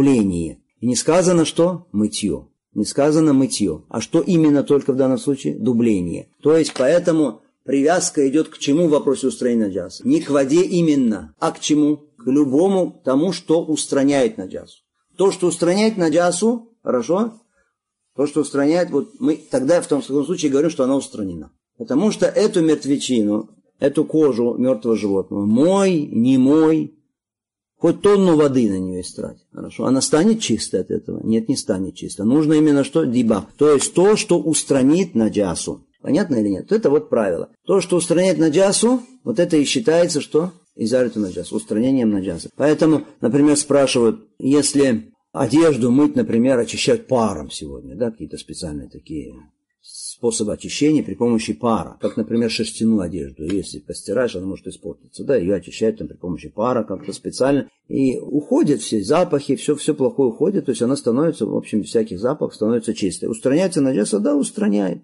И не сказано, что мытье. Не сказано мытье. А что именно только в данном случае? Дубление. То есть, поэтому привязка идет к чему в вопросе устранения наджаса? Не к воде именно, а к чему? К любому тому, что устраняет наджасу. То, что устраняет наджасу, хорошо? То, что устраняет, вот мы тогда в том случае говорим, что она устранена. Потому что эту мертвечину, эту кожу мертвого животного, мой, не мой, хоть тонну воды на нее истрать, хорошо, она станет чистой от этого? Нет, не станет чистой. Нужно именно что? Дибах. То есть то, что устранит наджасу. Понятно или нет? Это вот правило. То, что устраняет наджасу, вот это и считается, что изаляту наджасу, устранением наджасы. Поэтому, например, спрашивают, если одежду мыть, например, очищать паром сегодня, да, какие-то специальные такие способы очищения при помощи пара, как, например, шерстяную одежду. Если постираешь, она может испортиться, да, ее очищают там при помощи пара как-то специально, и уходят все запахи, все плохое уходит, то есть она становится, в общем, без всяких запахов, становится чистой. Устраняется наджаса? Да, устраняет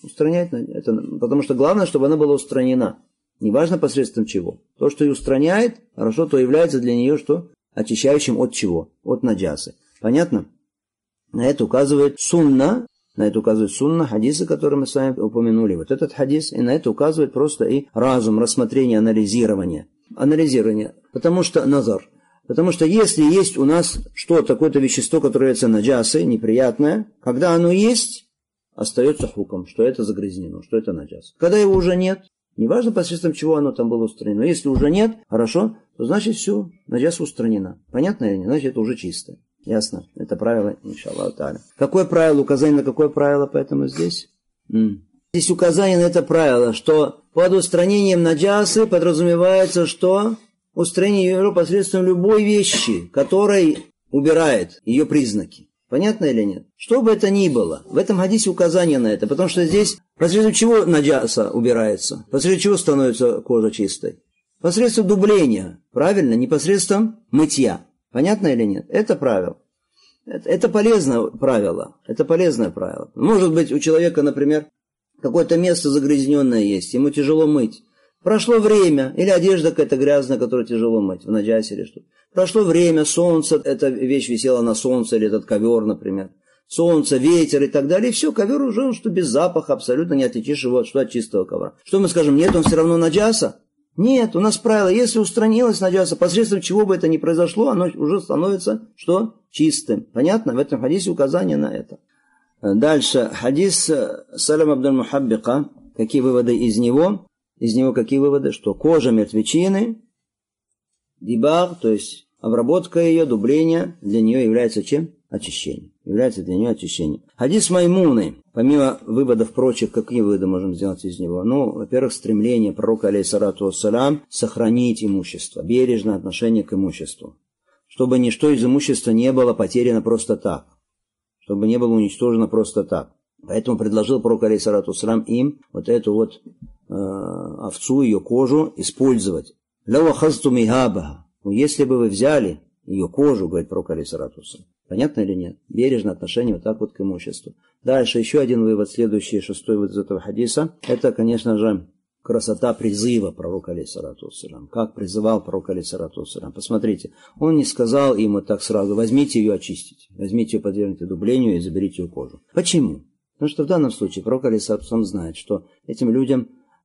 это, потому что главное, чтобы она была устранена. Неважно посредством чего. То, что ее устраняет, хорошо, то является для нее что? Очищающим от чего? От наджасы. Понятно? На это указывает сунна, хадисы, которые мы с вами упомянули. Вот этот хадис, и на это указывает просто и разум, рассмотрение, анализирование. Потому что назар. Потому что если есть у нас какое-то вещество, которое является наджасой, неприятное, когда оно есть, остается хукм, что это загрязнено, что это наджас. Когда его уже нет, неважно посредством чего оно там было устранено, если уже нет, хорошо, то значит все, наджаса устранена. Понятно или нет? Значит это уже чисто. Ясно? Это правило, иншаллах тааля. Какое правило, указание на какое правило, поэтому здесь? Здесь указание на это правило, что под устранением наджасы подразумевается, что устранение ее посредством любой вещи, которая убирает ее признаки. Понятно или нет? Что бы это ни было, в этом хадисе указание на это, потому что здесь посредством чего наджаса убирается, посредством чего становится кожа чистой? Посредством дубления, правильно? Не посредством мытья. Понятно или нет? Это правило. Это полезное правило. Это полезное правило. Может быть, у человека, например, какое-то место загрязненное есть, ему тяжело мыть. Прошло время, или одежда какая-то грязная, которую тяжело мыть, в наджасе или что. Прошло время, солнце, эта вещь висела на солнце, или этот ковер, например. Солнце, ветер и так далее. И все, ковер уже что без запаха, абсолютно не отличишь его от чистого ковра. Что мы скажем, нет, он все равно наджаса? Нет, у нас правило, если устранилась наджаса, посредством чего бы это ни произошло, оно уже становится что? Чистым. Понятно? В этом хадисе указание на это. Дальше. Хадис Салам Абдуль-Мухаббика. Какие выводы из него? Из него какие выводы? Что кожа мертвечины, дибар, то есть обработка ее, дубление, для нее является чем? Очищением. Является для нее очищением. Хадис Маймуны. Помимо выводов прочих, какие выводы можем сделать из него? Во-первых, стремление пророка, алейхиссалату вассалям, сохранить имущество, бережное отношение к имуществу. Чтобы ничто из имущества не было потеряно просто так. Чтобы не было уничтожено просто так. Поэтому предложил пророк, алейхиссалату вассалям, им вот эту вот овцу, ее кожу использовать. Если бы вы взяли ее кожу, говорит пророк, алейхиссалату вассалям. Понятно или нет? Бережное отношение вот так вот к имуществу. Дальше еще один вывод, следующий, 6-й вывод из этого хадиса. Это, конечно же, красота призыва пророка, алейхиссалату вассалям. Как призывал пророк, алейхиссалату вассалям. Посмотрите, он не сказал им вот так сразу, возьмите ее очистите, возьмите ее, подвергните дублению и заберите ее кожу. Почему? Потому что в данном случае пророк, алейхиссалату вассалям, знает, что этим людям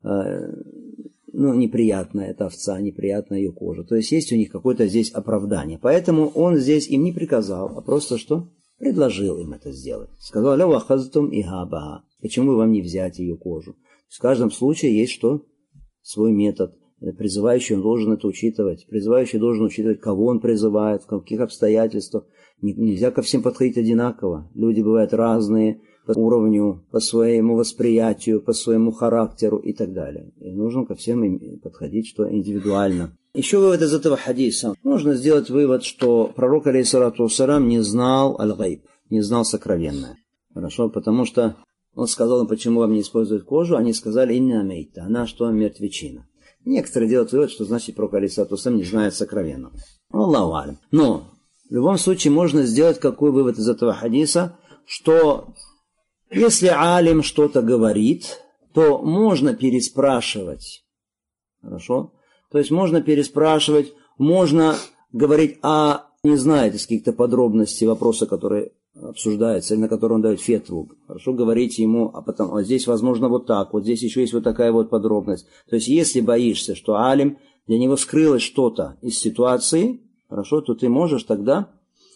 неприятная эта овца, неприятная ее кожа. То есть есть у них какое-то здесь оправдание. Поэтому он здесь им не приказал, а просто что? Предложил им это сделать. Сказал, ля вахазтум и габа. Почему вам не взять ее кожу? В каждом случае есть что? Свой метод. Призывающий он должен это учитывать. Призывающий должен учитывать, кого он призывает, в каких обстоятельствах. Нельзя ко всем подходить одинаково. Люди бывают разные по уровню, по своему восприятию, по своему характеру и так далее. И нужно ко всем им подходить, что индивидуально. Еще вывод из этого хадиса. Можно сделать вывод, что пророк, алейхиссалату вассалям, не знал аль-гайб, не знал сокровенное. Хорошо, потому что он сказал им, почему вам не используют кожу, они сказали, инна мейта, она что, мертвечина. Некоторые делают вывод, что значит пророк, алейхиссалату вассалям, не знает сокровенного. Аллаху алям. Но в любом случае можно сделать какой вывод из этого хадиса, что если алим что-то говорит, то можно переспрашивать. Хорошо? То есть можно переспрашивать, можно говорить, не знает из каких-то подробностей вопроса, которые обсуждаются, или на которые он дает фетву. Хорошо, говорите ему, а здесь возможно вот так, вот здесь еще есть вот такая вот подробность. То есть если боишься, что алим, для него скрылось что-то из ситуации, хорошо, то ты можешь тогда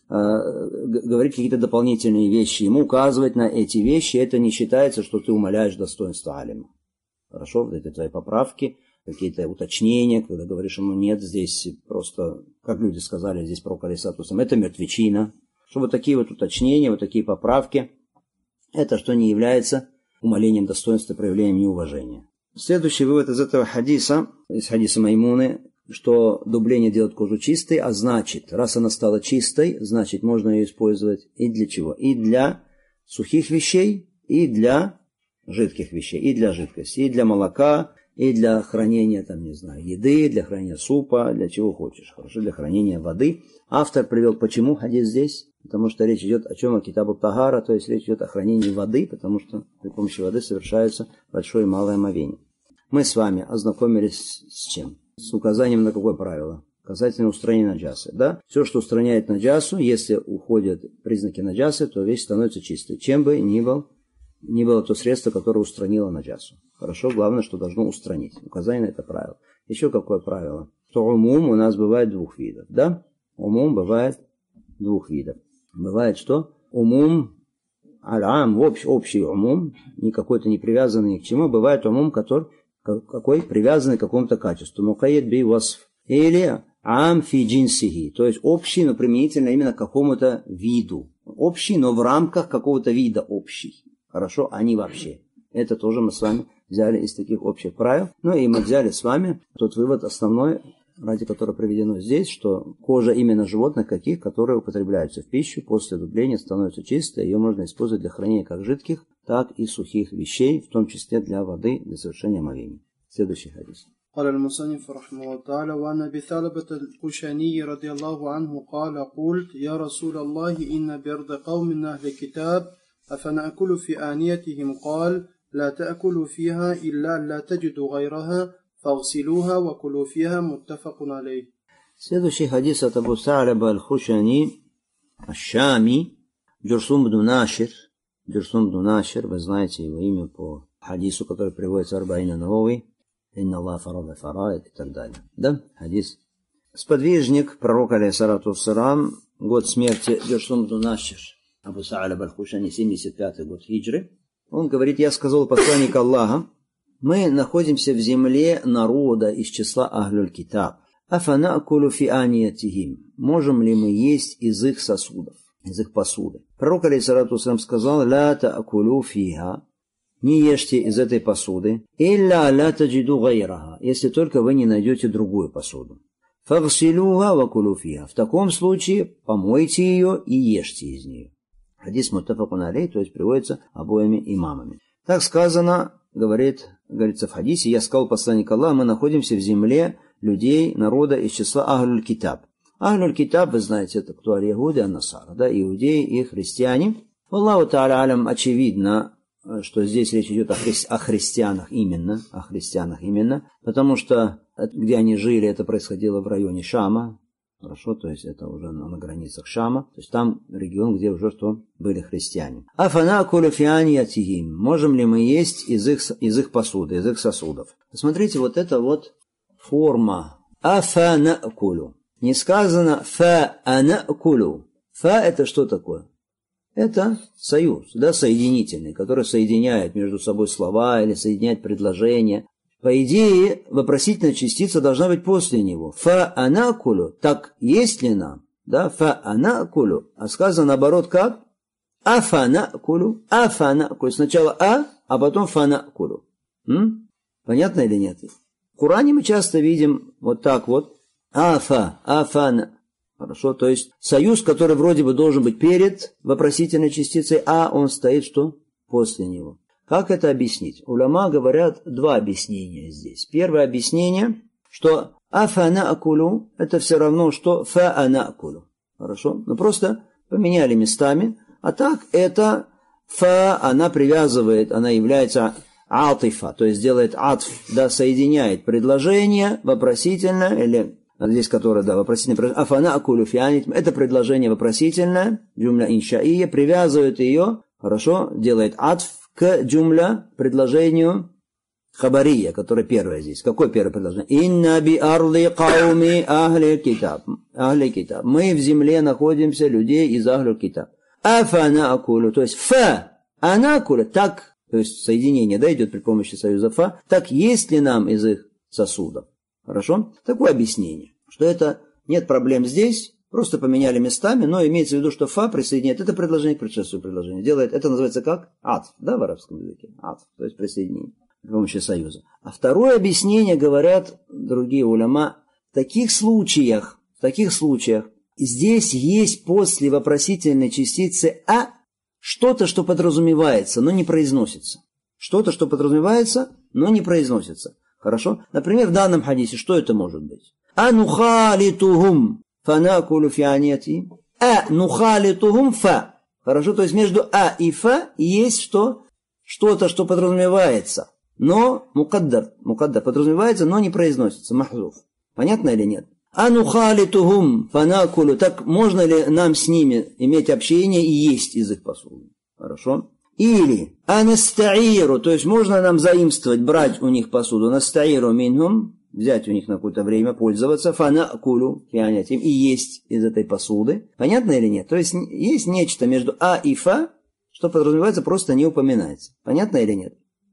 говорить какие-то дополнительные вещи, ему указывать на эти вещи, это не считается, что ты умаляешь достоинство алима. Хорошо, вот это твои поправки, какие-то уточнения, когда говоришь ему, нет, здесь просто, как люди сказали, здесь пророк, алейхиссалату вассалям, это мертвечина. Что вот такие вот уточнения, вот такие поправки, это что не является умалением достоинства, проявлением неуважения. Следующий вывод из этого хадиса, из хадиса Маймуны, что дубление делает кожу чистой, а значит, раз она стала чистой, значит, можно ее использовать и для чего? И для сухих вещей, и для жидких вещей, и для жидкости, и для молока, и для хранения, еды, для хранения супа, для чего хочешь. Хорошо, для хранения воды. Автор привел, почему хадис здесь? Потому что речь идет о чем? О китабу тагара, то есть речь идет о хранении воды, потому что при помощи воды совершается большое и малое омовение. Мы с вами ознакомились с чем? С указанием на какое правило? касательно устранения наджасы. Да? Все, что устраняет наджасу, если уходят признаки наджасы, то вещь становится чистой. Чем бы ни было то средство, которое устранило наджасу. Хорошо, главное, что должно устранить. Указание на это правило. Еще какое правило? Что умум у нас бывает двух видов. Да? Умум бывает двух видов. Бывает что? Умум аль-ам, общий умум, не какой-то не привязанный ни к чему. Бывает умум, который какой привязанный к какому-то качеству. Мукайяд би васф. Или ам фи джинсихи. То есть общий, но применительно именно к какому-то виду. Общий, но в рамках какого-то вида общий. Хорошо, а не вообще. Это тоже мы с вами взяли из таких общих правил. Ну и мы взяли с вами тот вывод основной, ради которого приведено здесь, что кожа именно животных каких, которые употребляются в пищу, после дубления становится чистой, ее можно использовать для хранения как жидких, так и сухих вещей, в том числе для воды, для совершения омовений. Следующий хадис. قال المصنف رحمه الله تعالى وعن أبي ثعلبة الخشني رضي الله عنه قال قلت يا رسول الله إن برد قوم من أهل الكتاب أفنأكل في آنيتهم قال لا تأكلوا فيها إلا لا تجدوا غيرها فاغسلوها وكلوا فيها متفق عليه. Следующий хадис от Абу Са'лаба аль-Хушани, аш-Шами, Джурсум бн Нашир. Джурсум бн Нашир, вы знаете его имя по хадису, который приводится Арбаина Навави. Инна Аллах фарада фараид и так далее. Да, хадис. Сподвижник пророка алейхиссалату вассалам, год смерти Джурсум бн Нашир, Абу Са'лаба аль-Хушани, 75-й год хиджры. Он говорит, я сказал посланник Аллаха, мы находимся в земле народа из числа Ахлюль Китаб. Афанакулу фи аниятихим. Можем ли мы есть из их сосудов, из их посуды? Пророк алейхиссалату вассалам сказал, ла таакулу фиха. Не ешьте из этой посуды. Илля ла таджиду гайраха. Если только вы не найдете другую посуду. Фагсилуха ва кулу фиха. В таком случае помойте ее и ешьте из нее. Хадис муттафакун алейх, то есть приводится обоими имамами. Так сказано, говорится в хадисе, я сказал посланник Аллаха, мы находимся в земле людей, народа из числа Ахлюль Китаб. Ахлюль Китаб, вы знаете, это кто? Аль-Ягуды, Ан-Насара, да, иудеи и христиане. Аллаху та'аля алям, очевидно, что здесь речь идет о христианах именно, потому что где они жили, это происходило в районе Шама. Хорошо, то есть это уже на границах Шама, то есть там регион, где уже что были христиане. Афанакулю фи аниятихим. Можем ли мы есть из их посуды, из их сосудов? Посмотрите, вот эта вот форма афанакулю. Не сказано фаанакулю. Фа это что такое? Это союз, да, соединительный, который соединяет между собой слова или соединяет предложения. По идее, вопросительная частица должна быть после него. Фа-анакулю. Так есть ли нам? Да, фа-анакулю. А сказано наоборот как? Афанакулю. Афанакулю. Сначала а потом фанакулю. Понятно или нет? В Коране мы часто видим вот так вот. Афана. Хорошо, то есть союз, который вроде бы должен быть перед вопросительной частицей, а он стоит что? После него. Как это объяснить? Уляма говорят два объяснения здесь. Первое объяснение, что афанакулю это все равно, что фаанакулю. Хорошо? Ну просто поменяли местами. А так это фа, она привязывает, она является атифа, то есть делает атф, да, соединяет предложение вопросительное, или здесь которое, да, вопросительное, афанакулю фианитм, это предложение вопросительное, джумля иншаия, привязывает ее, хорошо, делает атф, к джумля, предложению хабария, которое первое здесь. Какое первое предложение? Инна би арли кауми ахли китаб. Ахли китаб. Мы в земле находимся людей из ахли китаб. Афанакулю, то есть анакулю, так, то есть соединение, да, идет при помощи союза фа, так есть ли нам из их сосудов? Хорошо? Такое объяснение, что это нет проблем здесь, просто поменяли местами, но имеется в виду, что фа присоединяет это предложение к предшествующему предложению. Делает, это называется как атф, да, в арабском языке. Атф, то есть присоединение при помощи союза. А второе объяснение, говорят другие уляма, в таких случаях, здесь есть после вопросительной частицы что-то, что подразумевается, но не произносится. Что-то, что подразумевается, но не произносится. Хорошо? Например, в данном хадисе, что это может быть? Анухалитугум. Фанакулю фианияти. Нухалитугум фа. Хорошо, то есть между и фа есть что-то, что подразумевается, но мукаддар подразумевается, но не произносится, махзуф. Понятно или нет? Анухалитугум фанакулю. Так можно ли нам с ними иметь общение и есть из их посуды? Хорошо. Или анастаиру, то есть можно нам заимствовать, брать у них посуду, настаиру минхум, взять у них на какое-то время, пользоваться, фанакулю, и есть из этой посуды. Понятно или нет? То есть есть нечто между а и фа, что подразумевается, просто не упоминается. Понятно или нет?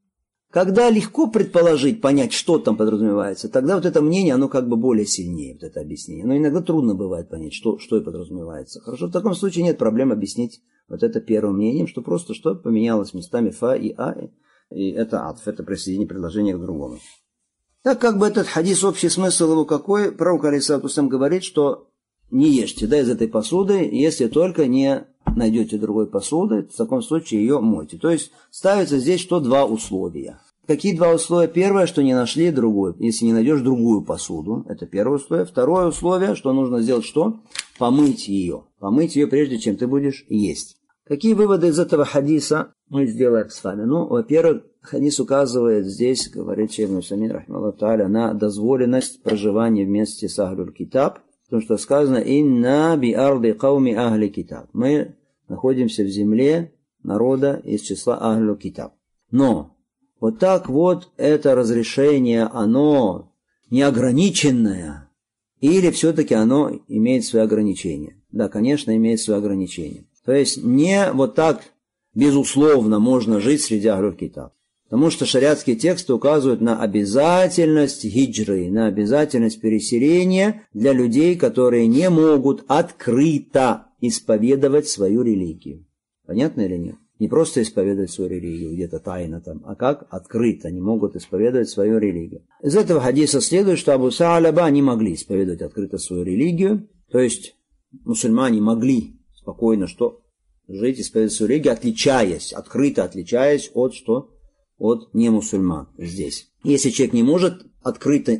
Когда легко предположить, понять, что там подразумевается, тогда вот это мнение, оно как бы более сильнее, вот это объяснение. Но иногда трудно бывает понять, что и подразумевается. Хорошо, в таком случае нет проблем объяснить вот это первым мнением, что просто что поменялось местами фа и а, и это атф, это присоединение предложения к другому. Так как бы этот хадис, общий смысл его какой, пророк алейхиссалату вассалям говорит, что не ешьте, да, из этой посуды, если только не найдете другой посуды, в таком случае ее мойте. То есть ставится здесь что два условия. Какие два условия? Первое, что не нашли другой. Если не найдешь другую посуду, это первое условие. Второе условие, что нужно сделать что? Помыть ее. Помыть ее, прежде чем ты будешь есть. Какие выводы из этого хадиса мы сделаем с вами? Ну, во-первых, хадис указывает здесь, говорит шейх Ибн Усаймин, рахмаллаху тааля, на дозволенность проживания вместе с ахлюль китаб. Потому что сказано «Инна би арди кауми ахли китаб». Мы находимся в земле народа из числа ахлю китаб. Но вот так вот это разрешение, оно неограниченное, или все-таки оно имеет свои ограничения? Да, конечно, имеет свои ограничения. То есть не вот так безусловно можно жить среди ахлю китаб. Потому что шариатские тексты указывают на обязательность хиджры, на обязательность переселения для людей, которые не могут открыто исповедовать свою религию. Понятно или нет? Не просто исповедовать свою религию, где-то тайно там, а как открыто они могут исповедовать свою религию. Из этого хадиса следует, что Абу Са'лаба не могли исповедовать открыто свою религию, то есть мусульмане могли спокойно жить, исповедовать свою религию, открыто отличаясь от что? От немусульман здесь. Если человек не может открыто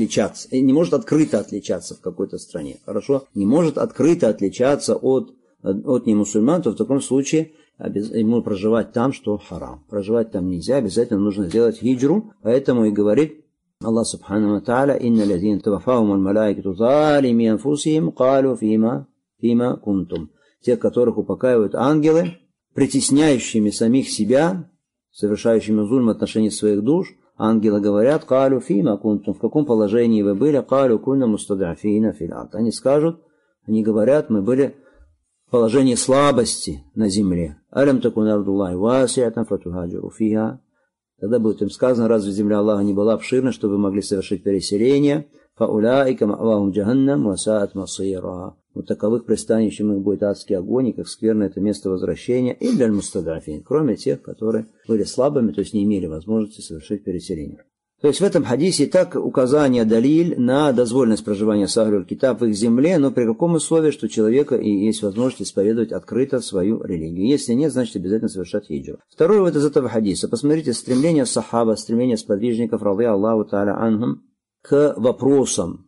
отличаться в какой-то стране, хорошо, не может открыто отличаться от немусульман, то в таком случае ему проживать там, что харам. Проживать там нельзя, обязательно нужно сделать хиджру, поэтому и говорит Аллах субхану ва тааля: «Инна лазина таваффахумул малаикату залими анфусихим калу фима кунтум». Тех, которых упокаивают ангелы, притесняющими самих себя, совершающими зульм в отношении своих душ, ангелы говорят: «Калю фима кунтум», в каком положении вы были? «Калю кунна мустадафина фил ард». Они говорят, мы были в положении слабости на земле. «Алям такун ардуллахи васиатан фатухаджиру фиха». Тогда будет им сказано: разве земля Аллаха не была обширна, чтобы вы могли совершить переселение? «Фауляика ма'вахум джаханнам ва саат масира». Вот таковых пристанищем их будет адский огонь, и как скверно это место возвращения, и для мустадафин, кроме тех, которые были слабыми, то есть не имели возможности совершить переселение. То есть в этом хадисе так указание далиль на дозволенность проживания с ахлюль китаб в их земле, но при каком условии, что у человека и есть возможность исповедовать открыто свою религию. Если нет, значит обязательно совершать хиджру. Второй вывод из этого хадиса. Посмотрите, стремление сахаба, стремление сподвижников, рады Аллаху тааля анхум, к вопросам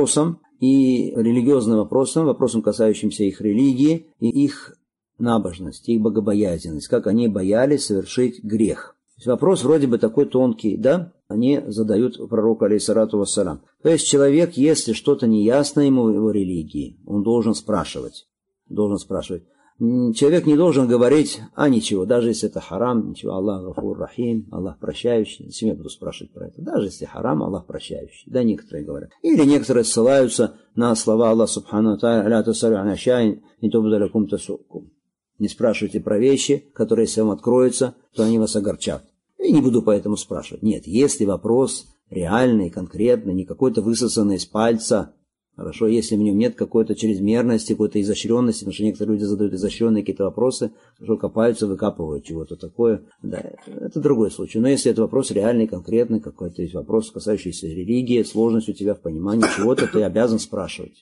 и религиозным вопросам, касающимся их религии и их набожности, их богобоязненность, как они боялись совершить грех. То есть вопрос вроде бы такой тонкий, да? Они задают пророку алейхиссалату вассалям. То есть человек, если что-то неясно ему в его религии, он должен спрашивать. Человек не должен говорить: а ничего, даже если это харам, ничего, Аллах гафур рахим, Аллах прощающий. Зачем я буду спрашивать про это? Даже если харам, Аллах прощающий. Да, некоторые говорят. Или некоторые ссылаются на слова Аллаха субхану ва тааля: ля тасалю ан ашяин ин тубда лакум тасукум. Не спрашивайте про вещи, которые, если вам откроются, то они вас огорчат. И не буду поэтому спрашивать. Нет, если вопрос реальный, конкретный, не какой-то высосанный из пальца, хорошо, если в нем нет какой-то чрезмерности, какой-то изощренности, потому что некоторые люди задают изощренные какие-то вопросы, что копаются, выкапывают чего-то такое. Да, это другой случай. Но если это вопрос реальный, конкретный, какой-то есть вопрос, касающийся религии, сложность у тебя в понимании чего-то, ты обязан спрашивать.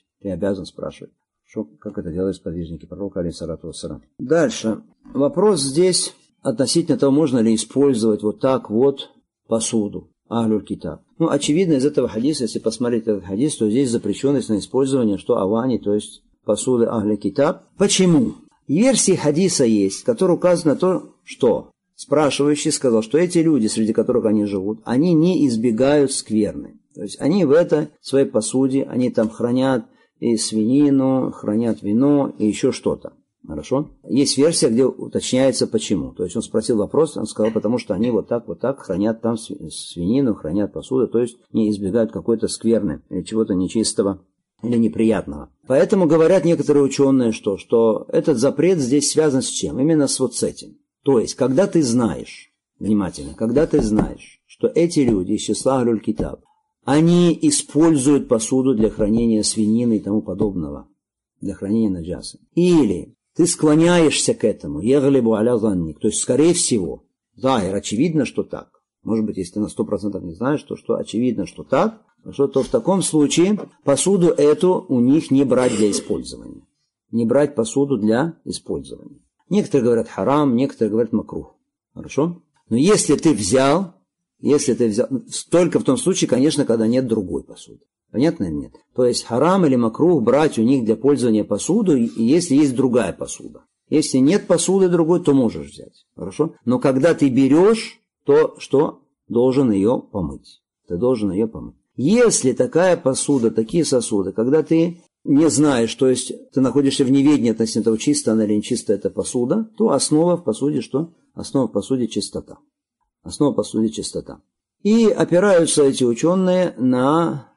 Что, как это делают сподвижники пророка алейхиссалату вассалям. Дальше. Вопрос здесь относительно того, можно ли использовать вот так вот посуду. Ахлюль китаб. Очевидно, из этого хадиса, если посмотреть этот хадис, то здесь запрещенность на использование, что авани, то есть посуды ахлюль китаб. Почему? Версии хадиса есть, в которой указано на то, что спрашивающий сказал, что эти люди, среди которых они живут, они не избегают скверны. То есть они в этой своей посуде, они там хранят и свинину, хранят вино и еще что-то. Хорошо? Есть версия, где уточняется почему. То есть он спросил вопрос, он сказал, потому что они вот так хранят там свинину, хранят посуду, то есть не избегают какой-то скверны или чего-то нечистого или неприятного. Поэтому говорят некоторые ученые, что этот запрет здесь связан с чем? Именно с вот с этим. То есть, когда ты знаешь, внимательно, когда ты знаешь, что эти люди из числа Ахлюль Китаб, они используют посуду для хранения свинины и тому подобного, для хранения наджаса. Или ты склоняешься к этому, яглибу аля занник, то есть, скорее всего, захир, очевидно, что так. Может быть, если ты на 100% не знаешь, что очевидно, что так, то в таком случае посуду эту у них не брать для использования. Не брать посуду для использования. Некоторые говорят харам, некоторые говорят макрух. Хорошо? Но если ты взял, только в том случае, конечно, когда нет другой посуды. Понятно или нет? То есть харам или макрух брать у них для пользования посуду, если есть другая посуда. Если нет посуды другой, то можешь взять. Хорошо? Но когда ты берешь, то что? Должен ее помыть. Ты должен ее помыть. Если такая посуда, такие сосуды, когда ты не знаешь, то есть ты находишься в неведении относительно того, чистая она или нечистая эта посуда, то основа в посуде что? Основа в посуде чистота. Основа в посуде чистота. И опираются эти ученые на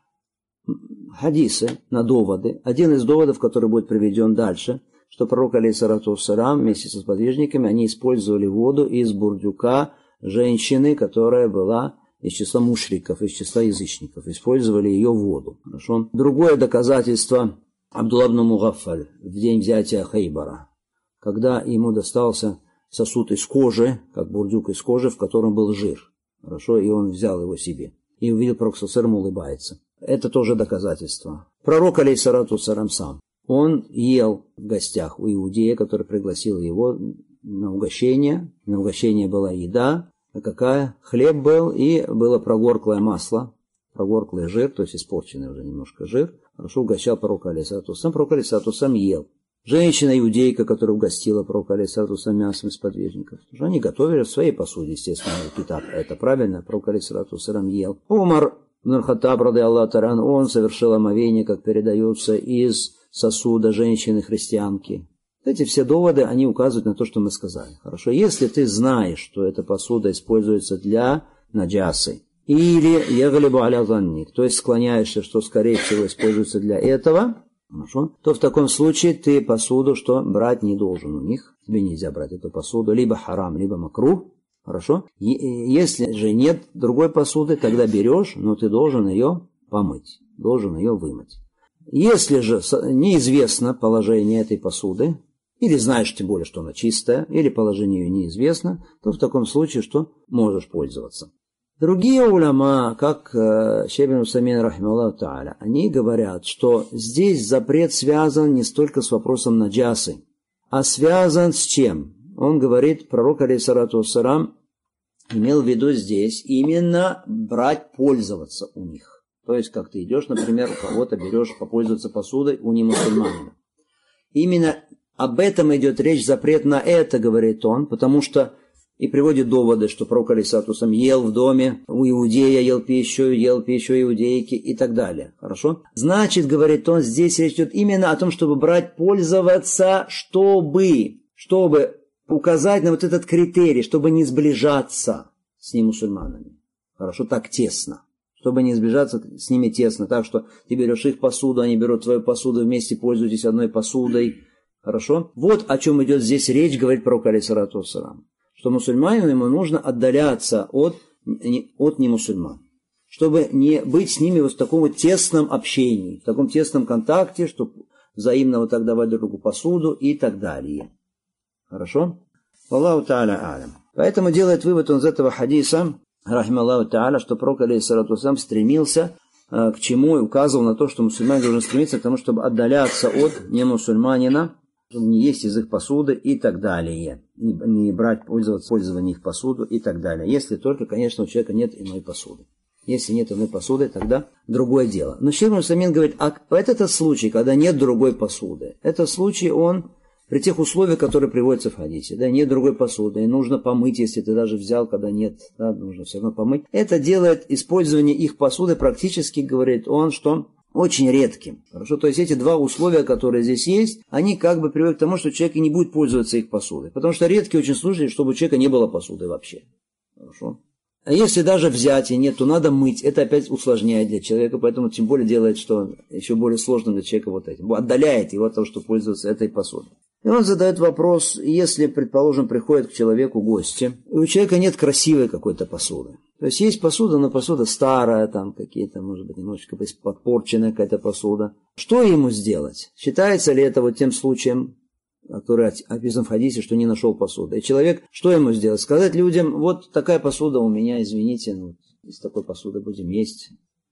хадисы, на доводы. Один из доводов, который будет приведен дальше, что пророк алейхиссалату вассалям вместе со сподвижниками, они использовали воду из бурдюка женщины, которая была из числа мушриков, из числа язычников, использовали ее воду. Хорошо? Другое доказательство Абдулла ибн Мугаффаль в день взятия Хайбара, когда ему достался сосуд из кожи, как бурдюк из кожи, в котором был жир. Хорошо? И он взял его себе. И увидел, пророк саллаллаху алейхи улыбается. Это тоже доказательство. Пророк алейхиссалату вассалям сам. Он ел в гостях у иудея, который пригласил его на угощение. На угощение была еда. А какая? Хлеб был, и было прогорклое масло, прогорклый жир, то есть испорченный уже немножко жир. Хорошо угощал пророка алейхиссалату вассалям. Пророк алейхиссалату вассалям ел. Женщина-иудейка, которая угостила пророка алейхиссалату вассалям мясом из подвижников. Они готовили в своей посуде, естественно, китаб. Это правильно, пророк алейхиссалату вассалям ел. Умар ибн аль-Хаттаб, ради Аллаху та'аля анху, он совершил омовение, как передается, из сосуда женщины-христианки. Эти все доводы, они указывают на то, что мы сказали. Хорошо, если ты знаешь, что эта посуда используется для наджасы, или яглибу аля занник, то есть склоняешься, что скорее всего используется для этого, хорошо, то в таком случае ты посуду, что брать не должен у них. Тебе нельзя брать эту посуду, либо харам, либо макрух. Хорошо? Если же нет другой посуды, тогда берешь, но ты должен ее помыть, должен ее вымыть. Если же неизвестно положение этой посуды, или знаешь тем более, что она чистая, или положение ее неизвестно, то в таком случае что? Можешь пользоваться. Другие уляма, как Шейх ибн Усаймин рахимахуллаху та'аля, они говорят, что здесь запрет связан не столько с вопросом наджасы, а связан с чем? Он говорит, пророк алейхиссалату вассалям имел в виду здесь именно брать, пользоваться у них. То есть, как ты идешь, например, у кого-то берешь попользоваться посудой у немусульманина. Именно об этом идет речь, запрет на это, говорит он, потому что и приводит доводы, что пророк алейхиссалату вассалям ел в доме у иудея, ел пищу иудейки и так далее. Хорошо? Значит, говорит он, здесь речь идет именно о том, чтобы брать, пользоваться, чтобы указать на вот этот критерий, чтобы не сближаться с немусульманами. Хорошо? Так тесно. Чтобы не сближаться с ними тесно. Так что ты берешь их посуду, они берут твою посуду, вместе пользуйтесь одной посудой. Хорошо? Вот о чем идет здесь речь, говорит пророк алейхиссалату вассалям. Что мусульманину ему нужно отдаляться от немусульман. Чтобы не быть с ними вот в таком вот тесном общении, в таком тесном контакте, чтобы взаимно вот так давать друг другу посуду и так далее. Хорошо? Аллаху та'аля алям. Поэтому делает вывод он из этого хадиса, рахималлаху та'аля, что пророк алейхиссалату вассалям стремился к чему и указывал на то, что мусульманин должен стремиться к тому, чтобы отдаляться от немусульманина, не есть из их посуды и так далее. Не брать, пользование их посуду и так далее. Если только, конечно, у человека нет иной посуды. Если нет иной посуды, тогда другое дело. Но Шейх ибн Усаймин говорит, а это случай, когда нет другой посуды. Этот случай, он при тех условиях, которые приводятся в хадисе. Да, нет другой посуды, и нужно помыть, если ты даже взял, когда нет, да, нужно все равно помыть. Это делает использование их посуды практически, говорит он, что очень редким. Хорошо, то есть эти два условия, которые здесь есть, они как бы приводят к тому, что человек и не будет пользоваться их посудой. Потому что редкие очень случаи, чтобы у человека не было посуды вообще. Хорошо. А если даже взять и нет, то надо мыть. Это опять усложняет для человека, поэтому тем более делает, что еще более сложно для человека вот этим. Отдаляет его от того, чтобы пользоваться этой посудой. И он задает вопрос, если, предположим, приходят к человеку гости, и у человека нет красивой какой-то посуды. То есть посуда, но посуда старая, там какие-то, может быть, немножечко подпорченная какая-то посуда. Что ему сделать? Считается ли это вот тем случаем, который описан в хадисе, что не нашел посуды? И человек, что ему сделать? Сказать людям, вот такая посуда у меня, извините, ну, из такой посуды будем есть.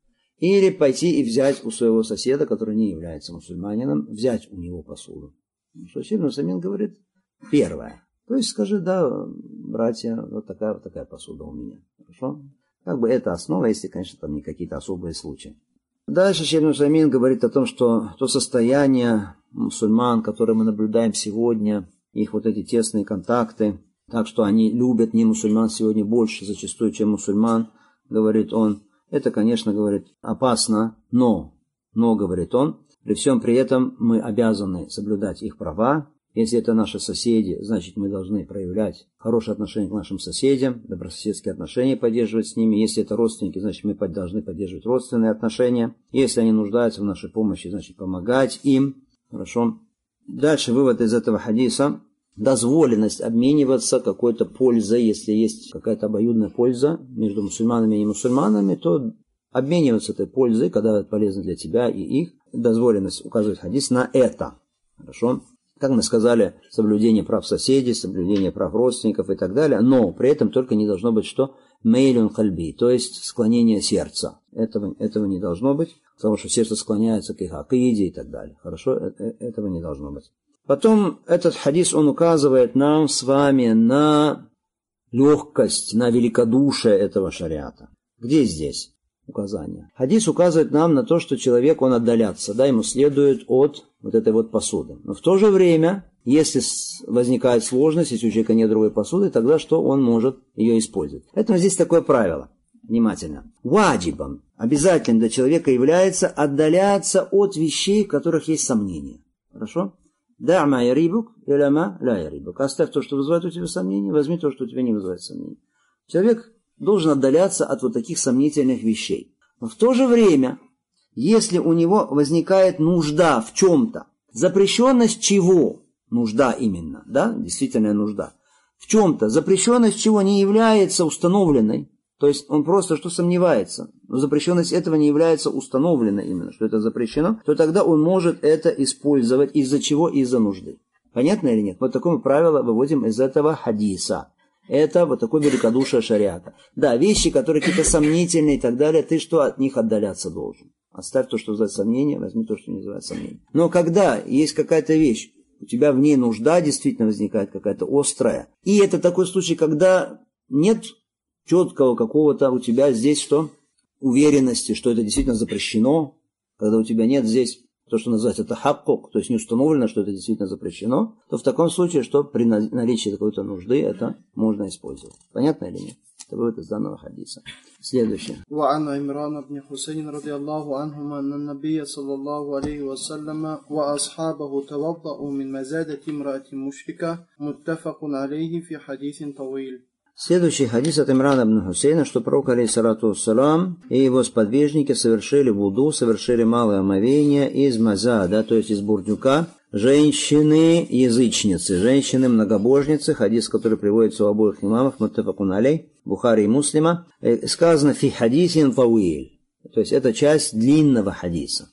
Или пойти и взять у своего соседа, который не является мусульманином, взять у него посуду. Что Ибн Усаймин говорит, первое. То есть скажи, да, братья, вот такая посуда у меня. Хорошо? Как бы это основа, если, конечно, там не какие-то особые случаи. Дальше Ибн Усаймин говорит о том, что то состояние мусульман, которое мы наблюдаем сегодня, их вот эти тесные контакты, так что они любят не мусульман сегодня больше зачастую, чем мусульман, говорит он, это, конечно, говорит, опасно, но, говорит он, при всем при этом мы обязаны соблюдать их права. Если это наши соседи, значит, мы должны проявлять хорошее отношение к нашим соседям, добрососедские отношения поддерживать с ними. Если это родственники, значит, мы должны поддерживать родственные отношения. Если они нуждаются в нашей помощи, значит, помогать им. Хорошо. Дальше вывод из этого хадиса. Дозволенность обмениваться какой-то пользой. Если есть какая-то обоюдная польза между мусульманами и немусульманами, то обмениваться этой пользой, когда это полезно для тебя и их. Дозволенность указывает хадис на это. Хорошо. Как мы сказали, соблюдение прав соседей, соблюдение прав родственников и так далее, но при этом только не должно быть что? Мейлюн кальби, то есть склонение сердца. Этого не должно быть, потому что сердце склоняется к их акиде и так далее. Хорошо? Этого не должно быть. Потом этот хадис, он указывает нам с вами на легкость, на великодушие этого шариата. Где здесь указание? Хадис указывает нам на то, что человек, он отдаляться, да, ему следует от вот этой вот посуды. Но в то же время, если возникает сложность, если у человека нет другой посуды, тогда что он может ее использовать? Поэтому здесь такое правило. Внимательно. Ваджибом, обязательно для человека является отдаляться от вещей, в которых есть сомнения. Хорошо? Да, ма ярибук, или ма ля ярибук. Оставь то, что вызывает у тебя сомнения, возьми то, что у тебя не вызывает сомнений. Человек должен отдаляться от вот таких сомнительных вещей. Но в то же время, если у него возникает нужда в чем-то, запрещенность чего? Нужда именно, да, действительная нужда. В чем-то запрещенность чего не является установленной, то есть он просто что сомневается, но запрещенность этого не является установленной именно, что это запрещено, то тогда он может это использовать из-за чего? Из-за нужды. Понятно или нет? Вот такое правило выводим из этого хадиса. Это вот такое великодушие шариата. Да, вещи, которые какие-то сомнительные и так далее, ты что, от них отдаляться должен? Оставь то, что вызывает сомнение, возьми то, что не вызывает сомнение. Но когда есть какая-то вещь, у тебя в ней нужда действительно возникает какая-то острая, и это такой случай, когда нет четкого какого-то у тебя здесь что? Уверенности, что это действительно запрещено, когда у тебя нет здесь то, что называется тахаккук, то есть не установлено, что это действительно запрещено, то в таком случае, что при наличии какой-то нужды это можно использовать. Понятно или нет? Это вывод из данного хадиса. Следующее. وعن عمران بن حسين رضي الله عنهما أن النبي صلى الله عليه وسلم وأصحابه توضأوا من مزادة امرأة مشركة متفق عليه في حديث طويل. Следующий хадис от Имрана ибн Хусейна, что пророк алейхиссалату вассалам и его сподвижники совершили вуду, совершили малое омовение из мазада, то есть из бурдюка, женщины-язычницы, женщины-многобожницы, хадис, который приводится у обоих имамов, муттафакун алей, Бухари и Муслима, сказано фи хадисин тауиль, то есть это часть длинного хадиса,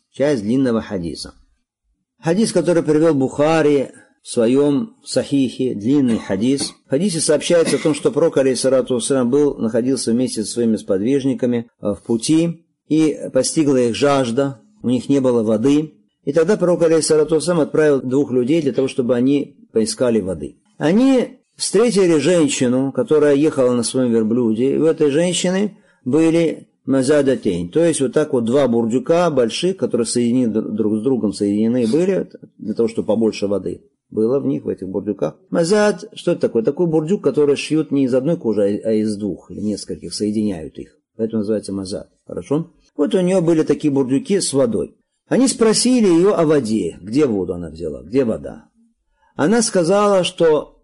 Хадис, который привел Бухари в своем сахихе, длинный хадис. В хадисе сообщается о том, что пророк алейхиссалату вассалам находился вместе со своими сподвижниками в пути, и постигла их жажда, у них не было воды. И тогда пророк алейхиссалату вассалам отправил 2 людей для того, чтобы они поискали воды. Они встретили женщину, которая ехала на своем верблюде, и у этой женщины были мазадатейн, то есть вот так вот 2 бурдюка больших, которые друг с другом соединены были, для того, чтобы побольше воды было в них, в этих бурдюках. Мазад, что это такое? Такой бурдюк, который шьют не из одной кожи, а из двух или нескольких, соединяют их. Поэтому называется мазад. Хорошо? Вот у нее были такие бурдюки с водой. Они спросили ее о воде. Где воду она взяла? Где вода? Она сказала, что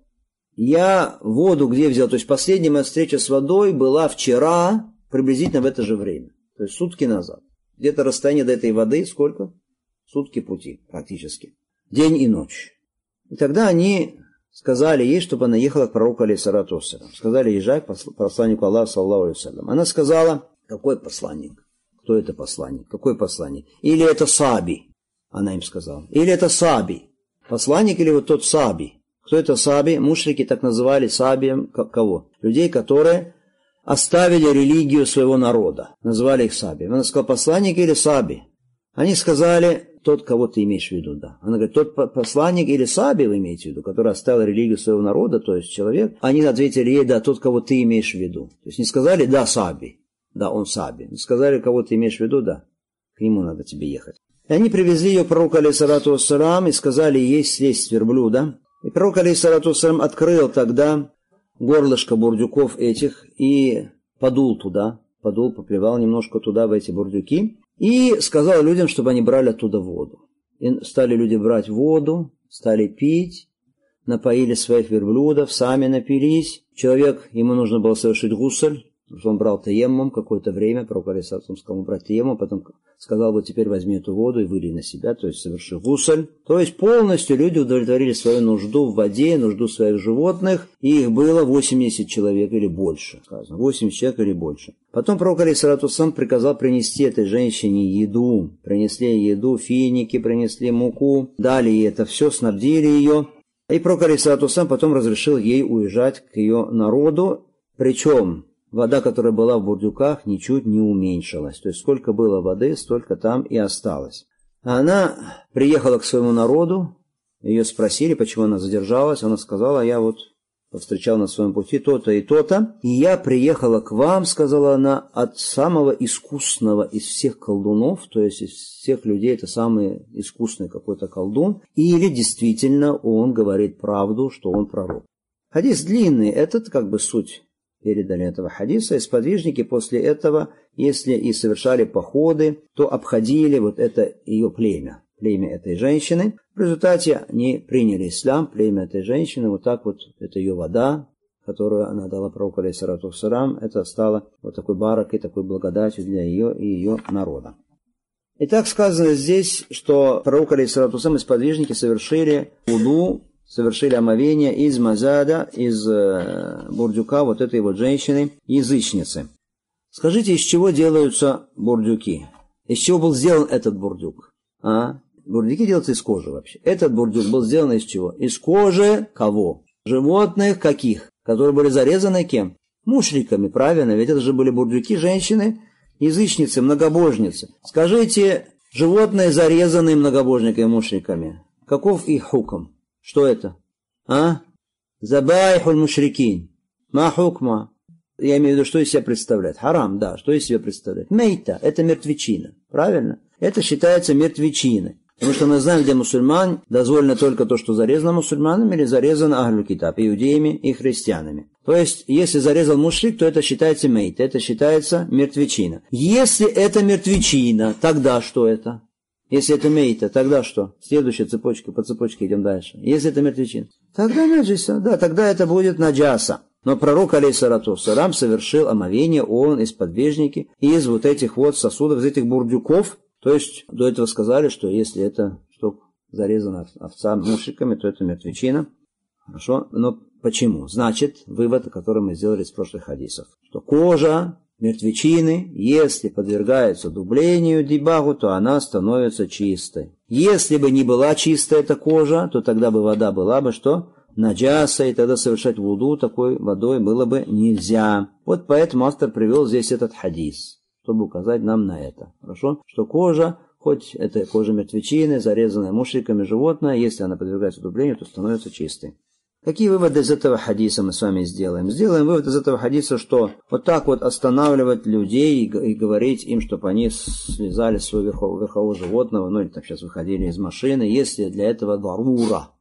я воду где взяла? То есть последняя моя встреча с водой была вчера, приблизительно в это же время. То есть сутки назад. Где-то расстояние до этой воды сколько? Сутки пути практически. День и ночь. И тогда они сказали ей, чтобы она ехала к пророку алейхиссалату вассалям. Сказали, езжай к посланнику Аллаха, саллаллаху алейхи вассалям. Она сказала, какой посланник? Кто это посланник? Какой посланник? Или это Саби? Она им сказала. Или это Саби? Посланник или вот тот Саби? Кто это Саби? Мушрики так называли Сабием кого? Людей, которые оставили религию своего народа. Называли их Саби. Она сказала, посланник или Саби? Они сказали, тот, кого ты имеешь в виду, да. Она говорит, тот посланник или Саби вы имеете в виду, который оставил религию своего народа, то есть человек. Они ответили ей, да, тот, кого ты имеешь в виду. То есть не сказали, да, Саби. Да, он Саби. Не сказали, кого ты имеешь в виду, да. К нему надо тебе ехать. И они привезли ее к пророку алейхиссалату вассалям и сказали ей слезть с верблюда. И пророк алейхиссалату вассалям открыл тогда горлышко бурдюков этих и подул туда. Подул, поплевал немножко туда, в эти бурдюки. И сказал людям, чтобы они брали оттуда воду. И стали люди брать воду, стали пить, напоили своих верблюдов, сами напились. Человек, ему нужно было совершить гусль, потому что он брал таеммум какое-то время, пророк алейхиссалату сказал брать таеммум, потом сказал, вот теперь возьми эту воду и вылей на себя, то есть соверши гусль. То есть полностью люди удовлетворили свою нужду в воде, нужду своих животных, и их было 80 человек или больше, сказано, 80 человек или больше. Потом пророк алейхиссалату приказал принести этой женщине еду. Принесли еду, финики, принесли муку, дали ей это все, снабдили ее. И пророк алейхиссалату потом разрешил ей уезжать к ее народу, причем вода, которая была в бурдюках, ничуть не уменьшилась. То есть сколько было воды, столько там и осталось. Она приехала к своему народу, ее спросили, почему она задержалась. Она сказала, я вот повстречал на своем пути то-то и то-то. И я приехала к вам, сказала она, от самого искусного из всех колдунов, то есть из всех людей это самый искусный какой-то колдун. Или действительно он говорит правду, что он пророк. Хадис длинный, этот как бы суть передали этого хадиса, и сподвижники после этого, если и совершали походы, то обходили вот это ее племя этой женщины. В результате они приняли ислам, племя этой женщины, вот так вот, это ее вода, которую она дала пророку алейхиссалату вассалям, это стало вот такой баракой, такой благодатью для ее и ее народа. Итак, сказано здесь, что пророк алейхиссалату вассалям и сподвижники совершили вуду, совершили омовение из мазада, из бурдюка вот этой вот женщины, язычницы. Скажите, из чего делаются бурдюки? Из чего был сделан этот бурдюк? Бурдюки делаются из кожи вообще. Этот бурдюк был сделан из чего? Из кожи кого? Животных каких? Которые были зарезаны кем? Мушриками, правильно? Ведь это же были бурдюки женщины, язычницы, многобожницы. Скажите, животные, зарезанные многобожниками, мушриками, каков их хукм? Что это? Забайхуль мушрикин. Ма хукма. Я имею в виду, что из себя представляет. Харам, да, что из себя представляет. Мейта, это мертвечина. Правильно? Это считается мертвечиной. Потому что мы знаем, где мусульман дозволено только то, что зарезано мусульманами или зарезано ахлю китаб, иудеями и христианами. То есть, если зарезал мушрик, то это считается мейта, это считается мертвечина. Если это мертвечина, тогда что это? Если это мейта, тогда что? Следующая цепочка, по цепочке идем дальше. Если это мертвечина, тогда наджиса, да, тогда это будет наджаса. Но пророк, алейхиссалату вассалям, совершил омовение, он и сподвижники, из вот этих вот сосудов, из этих бурдюков. То есть, до этого сказали, что если это что зарезано овца мушриками, то это мертвечина. Хорошо, но почему? Значит, вывод, который мы сделали из прошлых хадисов, что кожа мертвечины, если подвергается дублению, дибагу, то она становится чистой. Если бы не была чистая эта кожа, то тогда бы вода была бы что? Наджаса, и тогда совершать вуду такой водой было бы нельзя. Вот поэтому автор привел здесь этот хадис, чтобы указать нам на это. Хорошо? Что кожа, хоть это кожа мертвечины, зарезанная мушриками животное, если она подвергается дублению, то становится чистой. Какие выводы из этого хадиса мы с вами сделаем? Сделаем вывод из этого хадиса, что вот так вот останавливать людей и говорить им, чтобы они слезали с своего верхового животного, ну или там сейчас выходили из машины, если для этого дарура,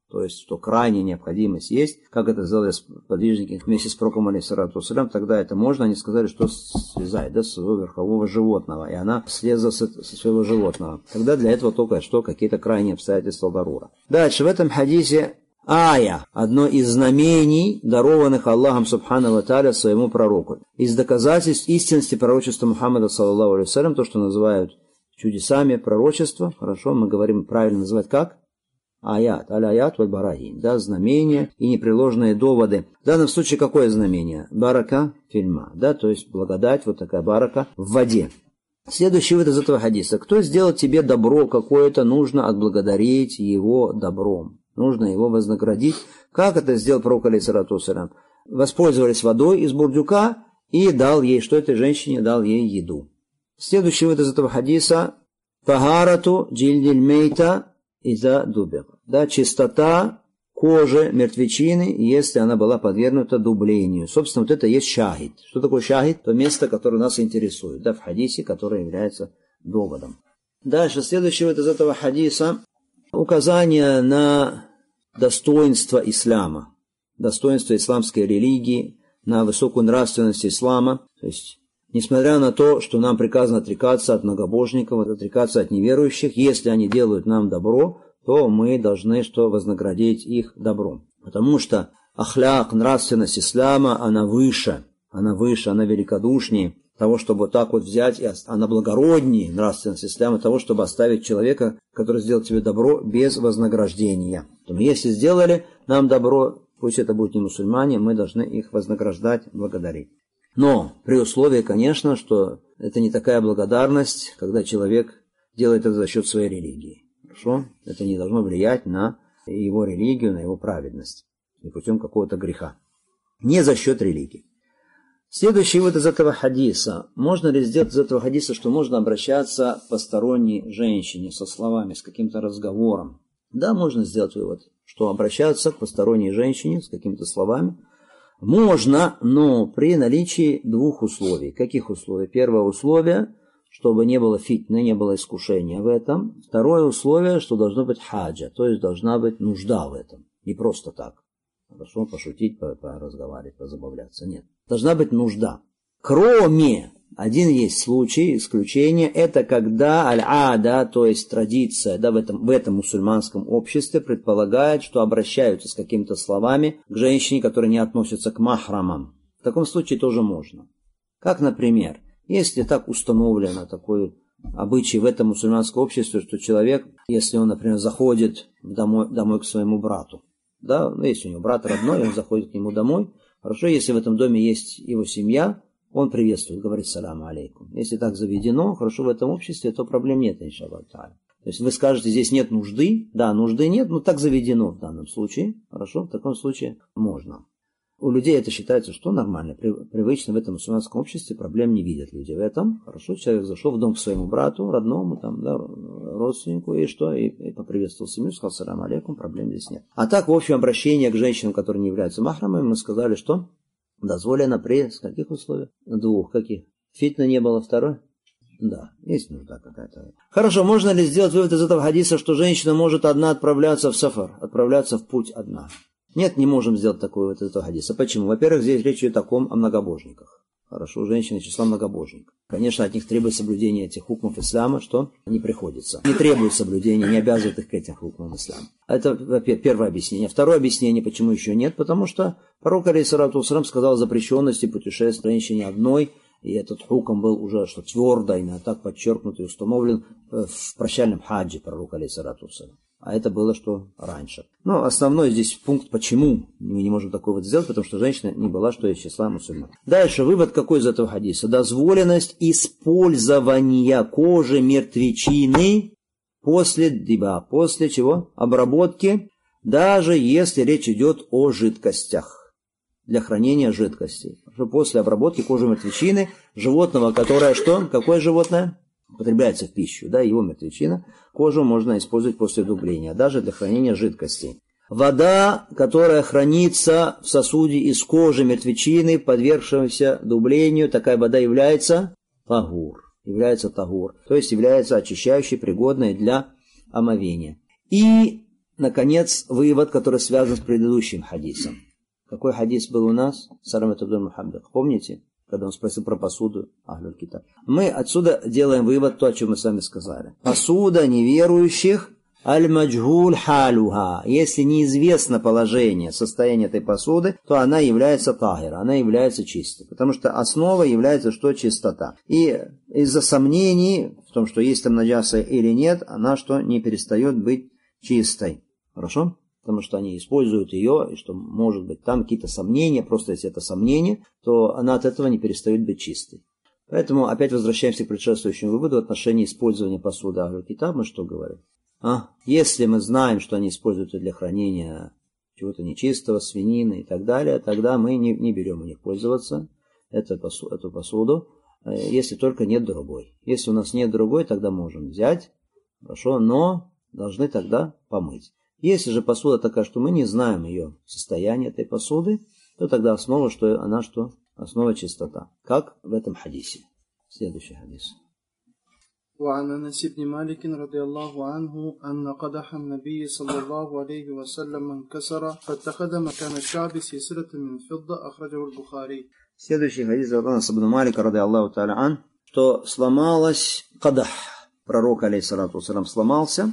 то есть что крайняя необходимость есть, как это сделали подвижники вместе с пророком алейхиссалату вассалям, тогда это можно, они сказали, что слезай, да, с своего верхового животного, и она слезла со своего животного. Тогда для этого только что какие-то крайние обстоятельства дарура. Дальше в этом хадисе ая, одно из знамений, дарованных Аллахом субхану ва тааля своему пророку. Из доказательств истинности пророчества Мухаммада саллаллаху алейхи вассалям, то, что называют чудесами пророчества, хорошо, мы говорим правильно называть как? Аят, аль-аят валь-барахин, да, знамения и непреложные доводы. В данном случае какое знамение? Барака фильма, да, то есть благодать, вот такая барака в воде. Следующий вывод из этого хадиса. Кто сделал тебе добро какое-то, нужно отблагодарить его добром. Нужно его вознаградить. Как это сделал пророк алейхиссалату вассалям? Воспользовались водой из бурдюка и дал ей, что этой женщине дал ей еду. Следующий вывод из этого хадиса. Тахарату джильдиль мейта иза дубер. Да, чистота кожи мертвечины, если она была подвергнута дублению. Собственно, вот это есть шахид. Что такое шахид? То место, которое нас интересует, да, в хадисе, которое является доводом. Дальше, следующий вывод из этого хадиса. Указание на достоинство ислама, достоинство исламской религии, на высокую нравственность ислама. То есть, несмотря на то, что нам приказано отрекаться от многобожников, отрекаться от неверующих, если они делают нам добро, то мы должны что вознаградить их добром. Потому что ахляк, нравственность ислама, она выше, она великодушнее того, чтобы вот так вот взять, и она благороднее, нравственность ислама, того, чтобы оставить человека, который сделал тебе добро, без вознаграждения. Поэтому, если сделали нам добро, пусть это будут не мусульмане, мы должны их вознаграждать, благодарить. Но при условии, конечно, что это не такая благодарность, когда человек делает это за счет своей религии. Хорошо? Это не должно влиять на его религию, на его праведность. И путем какого-то греха. Не за счет религии. Следующий вывод из этого хадиса. Можно ли сделать из этого хадиса, что можно обращаться к посторонней женщине со словами, с каким-то разговором? Да, можно сделать вывод, что обращаться к посторонней женщине с какими-то словами можно, но при наличии двух условий. Каких условий? Первое условие, чтобы не было фитны, не было искушения в этом. Второе условие, что должно быть хаджа, то есть должна быть нужда в этом. Не просто так. Хорошо, пошутить, поразговаривать, позабавляться. Нет. Должна быть нужда. Кроме, один есть случай, исключение, это когда аль-ада, то есть традиция, да, в этом мусульманском обществе предполагает, что обращаются с какими-то словами к женщине, которая не относится к махрамам. В таком случае тоже можно. Как, например, если так установлено такой обычай в этом мусульманском обществе, что человек, если он, например, заходит домой к своему брату, да, если у него брат родной, он заходит к нему домой. Хорошо, если в этом доме есть его семья, он приветствует, говорит саламу алейкум. Если так заведено, хорошо, в этом обществе, то проблем нет, иншаллах та'аля. То есть вы скажете, здесь нет нужды. Да, нужды нет, но так заведено в данном случае. Хорошо, в таком случае можно. У людей это считается, что нормально, привычно в этом мусульманском обществе, проблем не видят люди в этом. Хорошо, человек зашел в дом к своему брату, родному, там, да, родственнику, и что, и поприветствовал семью, сказал салам алейкум, проблем здесь нет. А так, в общем, обращение к женщинам, которые не являются махрамами, мы сказали, что дозволено при каких условиях? Двух. Каких? Фитна не было, второй? Да, есть нужда какая-то. Хорошо, можно ли сделать вывод из этого хадиса, что женщина может одна отправляться в сафар, отправляться в путь одна? Нет, не можем сделать такой вывод из этого хадиса. Почему? Во-первых, здесь речь идет о многобожниках. Хорошо, женщины числа многобожников. Конечно, от них требует соблюдения этих хукмов ислама, что не приходится. Не требует соблюдения, не обязывает их к этим хукмам ислама. Это первое объяснение. Второе объяснение, почему еще нет, потому что пророк алейхиссалату вассалям сказал о запрещенности путешествия женщине одной, и этот хукм был уже что твердо, именно так подчеркнут и установлен в прощальном хаджи пророка алейхиссалату вассалям. А это было что раньше. Но основной здесь пункт, почему мы не можем такого сделать, потому что женщина не была, что из числа мусульман. Дальше вывод какой из этого хадиса? Дозволенность использования кожи мертвечины после чего? Обработки, даже если речь идет о жидкостях, для хранения жидкостей. После обработки кожи мертвечины, животного, которое что? Какое животное? Употребляется в пищу, да, его мертвечина, кожу можно использовать после дубления, даже для хранения жидкостей. Вода, которая хранится в сосуде из кожи мертвечины, подвергшегося дублению, такая вода является тагур, то есть является очищающей, пригодной для омовения. И наконец, вывод, который связан с предыдущим хадисом. Какой хадис был у нас? Саламат ибн Мухаммад. Помните? Когда он спросил про посуду Ахлюль Китаб. Мы отсюда делаем вывод, то, о чем мы с вами сказали. Посуда неверующих аль-маджгуль халюха. Если неизвестно положение, состояние этой посуды, то она является тахира, она является чистой. Потому что основа является что? Чистота. И из-за сомнений в том, что есть там наджаса или нет, она что? Не перестает быть чистой. Хорошо? Потому что они используют ее, и что может быть там какие-то сомнения, просто если это сомнение, то она от этого не перестает быть чистой. Поэтому опять возвращаемся к предшествующему выводу в отношении использования посуды Ахлюль Китаб. Мы что говорим? Если мы знаем, что они используют это для хранения чего-то нечистого, свинины и так далее, тогда мы не берем у них пользоваться эту посуду, если только нет другой. Если у нас нет другой, тогда можем взять, хорошо, но должны тогда помыть. Если же посуда такая, что мы не знаем ее состояние этой посуды, то тогда основа, что она что? Основа чистота. Как в этом хадисе. Следующий хадис. وعن أنس بن مالك رضي الله عنه أن قدح النبي صلى الله عليه وسلم انكسر فاتخذ مكان الشعب سلسلة من فضة أخرجه البخاري. Следующий хадис от Анаса ибн Малика رضي الله تعالى عنه, что сломалась кадах. Пророк, алейхиссалату вассалам, сломался,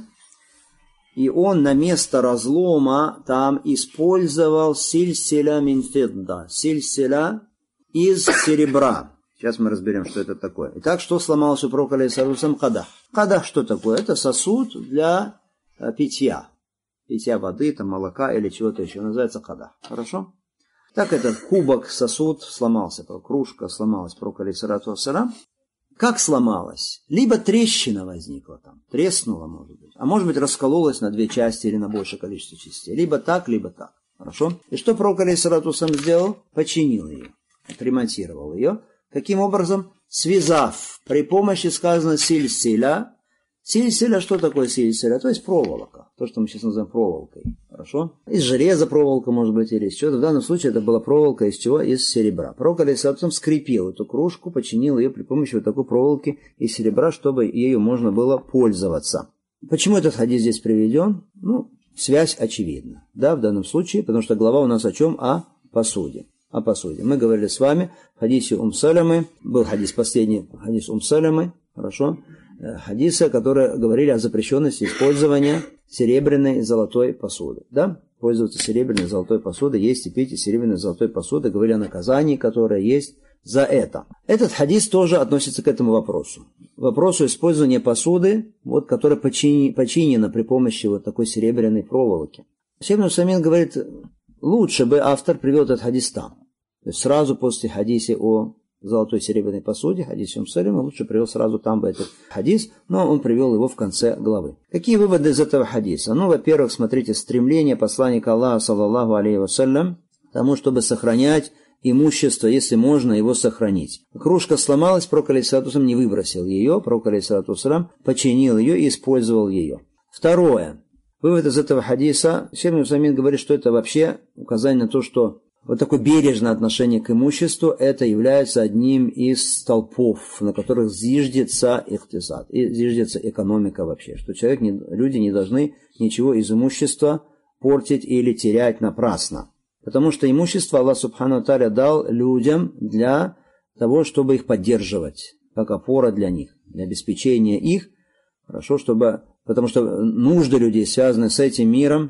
и он на место разлома там использовал сильсиля мин фидда, сильсиля из серебра. Сейчас мы разберем, что это такое. Итак, что сломалось у пророка, алейхиссалату вассалам? Кадах. Кадах что такое? Это сосуд для питья. Питья воды, там, молока или чего-то еще. Называется кадах. Хорошо? Так этот кубок, сосуд сломался. Кружка сломалась у пророка, алейхиссалату вассалам. Как сломалась? Либо трещина возникла там, треснула, может быть. А может быть, раскололась на две части или на большее количество частей. Либо так. Хорошо? И что пророк, алейхиссалату вассалам, сделал? Починил ее, отремонтировал ее. Каким образом? Связав при помощи, сказано, сильсиля. Сильсиля, что такое сильсиля? То есть проволока. То, что мы сейчас называем проволокой. Хорошо? Из железа проволока, может быть, или из чего-то. В данном случае это была проволока из чего? Из серебра. Пророк, алейхиссалату, скрепил эту кружку, починил ее при помощи вот такой проволоки из серебра, чтобы ею можно было пользоваться. Почему этот хадис здесь приведен? Связь очевидна. Да, в данном случае, потому что глава у нас о чем? О посуде. О посуде. Мы говорили с вами в хадисе Салямы, был хадис последний, хадис Салямы, хорошо? Хадисы, которые говорили о запрещенности использования серебряной и золотой посуды. Да? Пользоваться серебряной и золотой посудой, есть и пить из серебряной и золотой посуды, говорили о наказании, которое есть за это. Этот хадис тоже относится к этому вопросу. Вопросу использования посуды, которая починена при помощи вот такой серебряной проволоки. Шейх Ибн Усаймин говорит, лучше бы автор привел этот хадис там. То есть сразу после хадиса о золотой серебряной посуде, хадис Саляма, лучше привел сразу там бы этот хадис, но он привел его в конце главы. Какие выводы из этого хадиса? Во-первых, смотрите, стремление посланника Аллаха, саллаллаху алейхи вассалям, тому, чтобы сохранять имущество, если можно его сохранить. Кружка сломалась, пророк, алейхиссалату вассалам, не выбросил ее, пророк, алейхиссалату вассалам, починил ее и использовал ее. Второе. Вывод из этого хадиса, Шейх Ибн Усаймин говорит, что это вообще указание на то, что вот такое бережное отношение к имуществу, это является одним из столпов, на которых зиждется ихтисад, и зиждется экономика вообще, что люди не должны ничего из имущества портить или терять напрасно. Потому что имущество Аллах Субхану ва Тааля дал людям для того, чтобы их поддерживать, как опора для них, для обеспечения их, хорошо, потому что нужды людей, связанные с этим миром,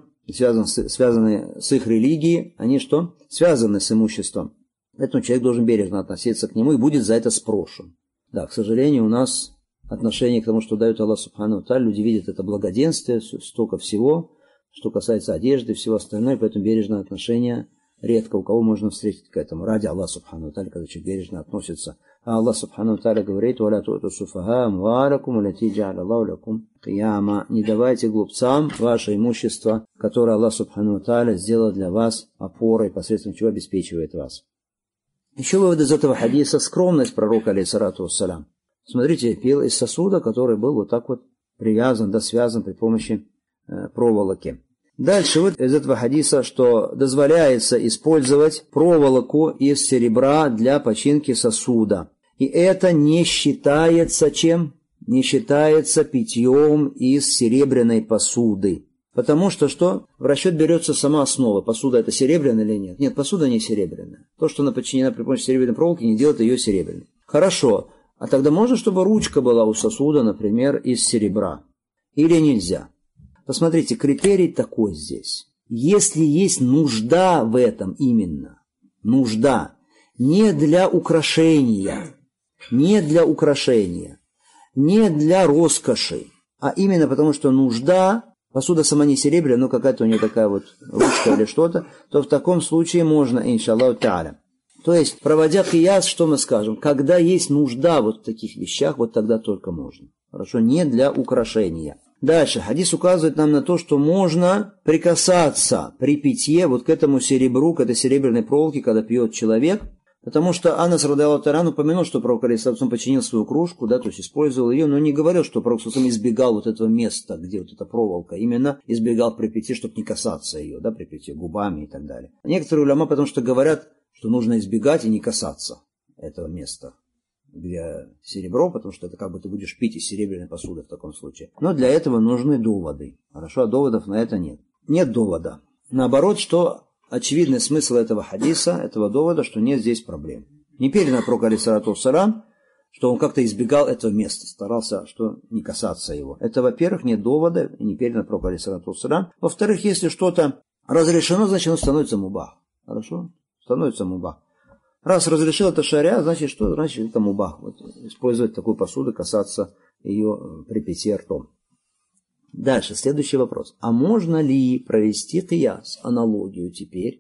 связанные с их религией, они что? Связаны с имуществом. Поэтому человек должен бережно относиться к нему и будет за это спрошен. Да, к сожалению, у нас отношение к тому, что дает Аллах Субхану ва Тааля, люди видят это благоденствие, столько всего, что касается одежды и всего остального, поэтому бережное отношение редко у кого можно встретить к этому. Ради Аллаха Субхану ва Тааля, когда человек бережно относится. А Аллах Субхану ва Тааля говорит: «Валя ту'ту суфаха амвалакум аллати джа'аля Аллаху лакум қияма». Не давайте глупцам ваше имущество, которое Аллах Субхану ва Тааля сделал для вас опорой, посредством чего обеспечивает вас. Еще вывод из этого хадиса — скромность пророка, алейхиссалату вассалям. Смотрите, пил из сосуда, который был вот так вот привязан, связан при помощи проволоки. Дальше вот из этого хадиса, что дозволяется использовать проволоку из серебра для починки сосуда. И это не считается чем? Не считается питьем из серебряной посуды. Потому что что? В расчет берется сама основа. Посуда это серебряная или нет? Нет, посуда не серебряная. То, что она подчинена при помощи серебряной проволоки, не делает ее серебряной. Хорошо. А тогда можно, чтобы ручка была у сосуда, например, из серебра? Или нельзя? Посмотрите, критерий такой здесь. Если есть нужда в этом именно, нужда, не для украшения, не для роскоши, а именно потому, что нужда, посуда сама не серебряная, но какая-то у нее такая вот ручка или что-то, то в таком случае можно, иншаллаху та'аля. То есть, проводя кияс, что мы скажем? Когда есть нужда вот в таких вещах, вот тогда только можно. Хорошо, не для украшения. Дальше, хадис указывает нам на то, что можно прикасаться при питье вот к этому серебру, к этой серебряной проволоке, когда пьет человек, потому что Анас радиаллаху та'аля упомянул, что пророк алейхиссалям починил свою кружку, да, то есть использовал ее, но не говорил, что пророк избегал вот этого места, где вот эта проволока, именно избегал при питье, чтобы не касаться ее, да, при питье губами и так далее. Некоторые уляма, потому что говорят, что нужно избегать и не касаться этого места, где серебро, потому что это как бы ты будешь пить из серебряной посуды в таком случае. Но для этого нужны доводы. Хорошо, а доводов на это нет. Нет довода. Наоборот, что очевидный смысл этого хадиса, этого довода, что нет здесь проблем. Не передано пророку алейхиссалату вассалям, что он как-то избегал этого места, старался, что не касаться его. Это, во-первых, нет довода, и не передано пророку алейхиссалату вассалям. Во-вторых, если что-то разрешено, значит, оно становится мубах. Хорошо? Становится мубах. Раз разрешил это шаря, значит, что? Значит, это мубах. Вот, использовать такую посуду, касаться ее при питье ртом. Дальше, следующий вопрос. А можно ли провести кияс, аналогию теперь,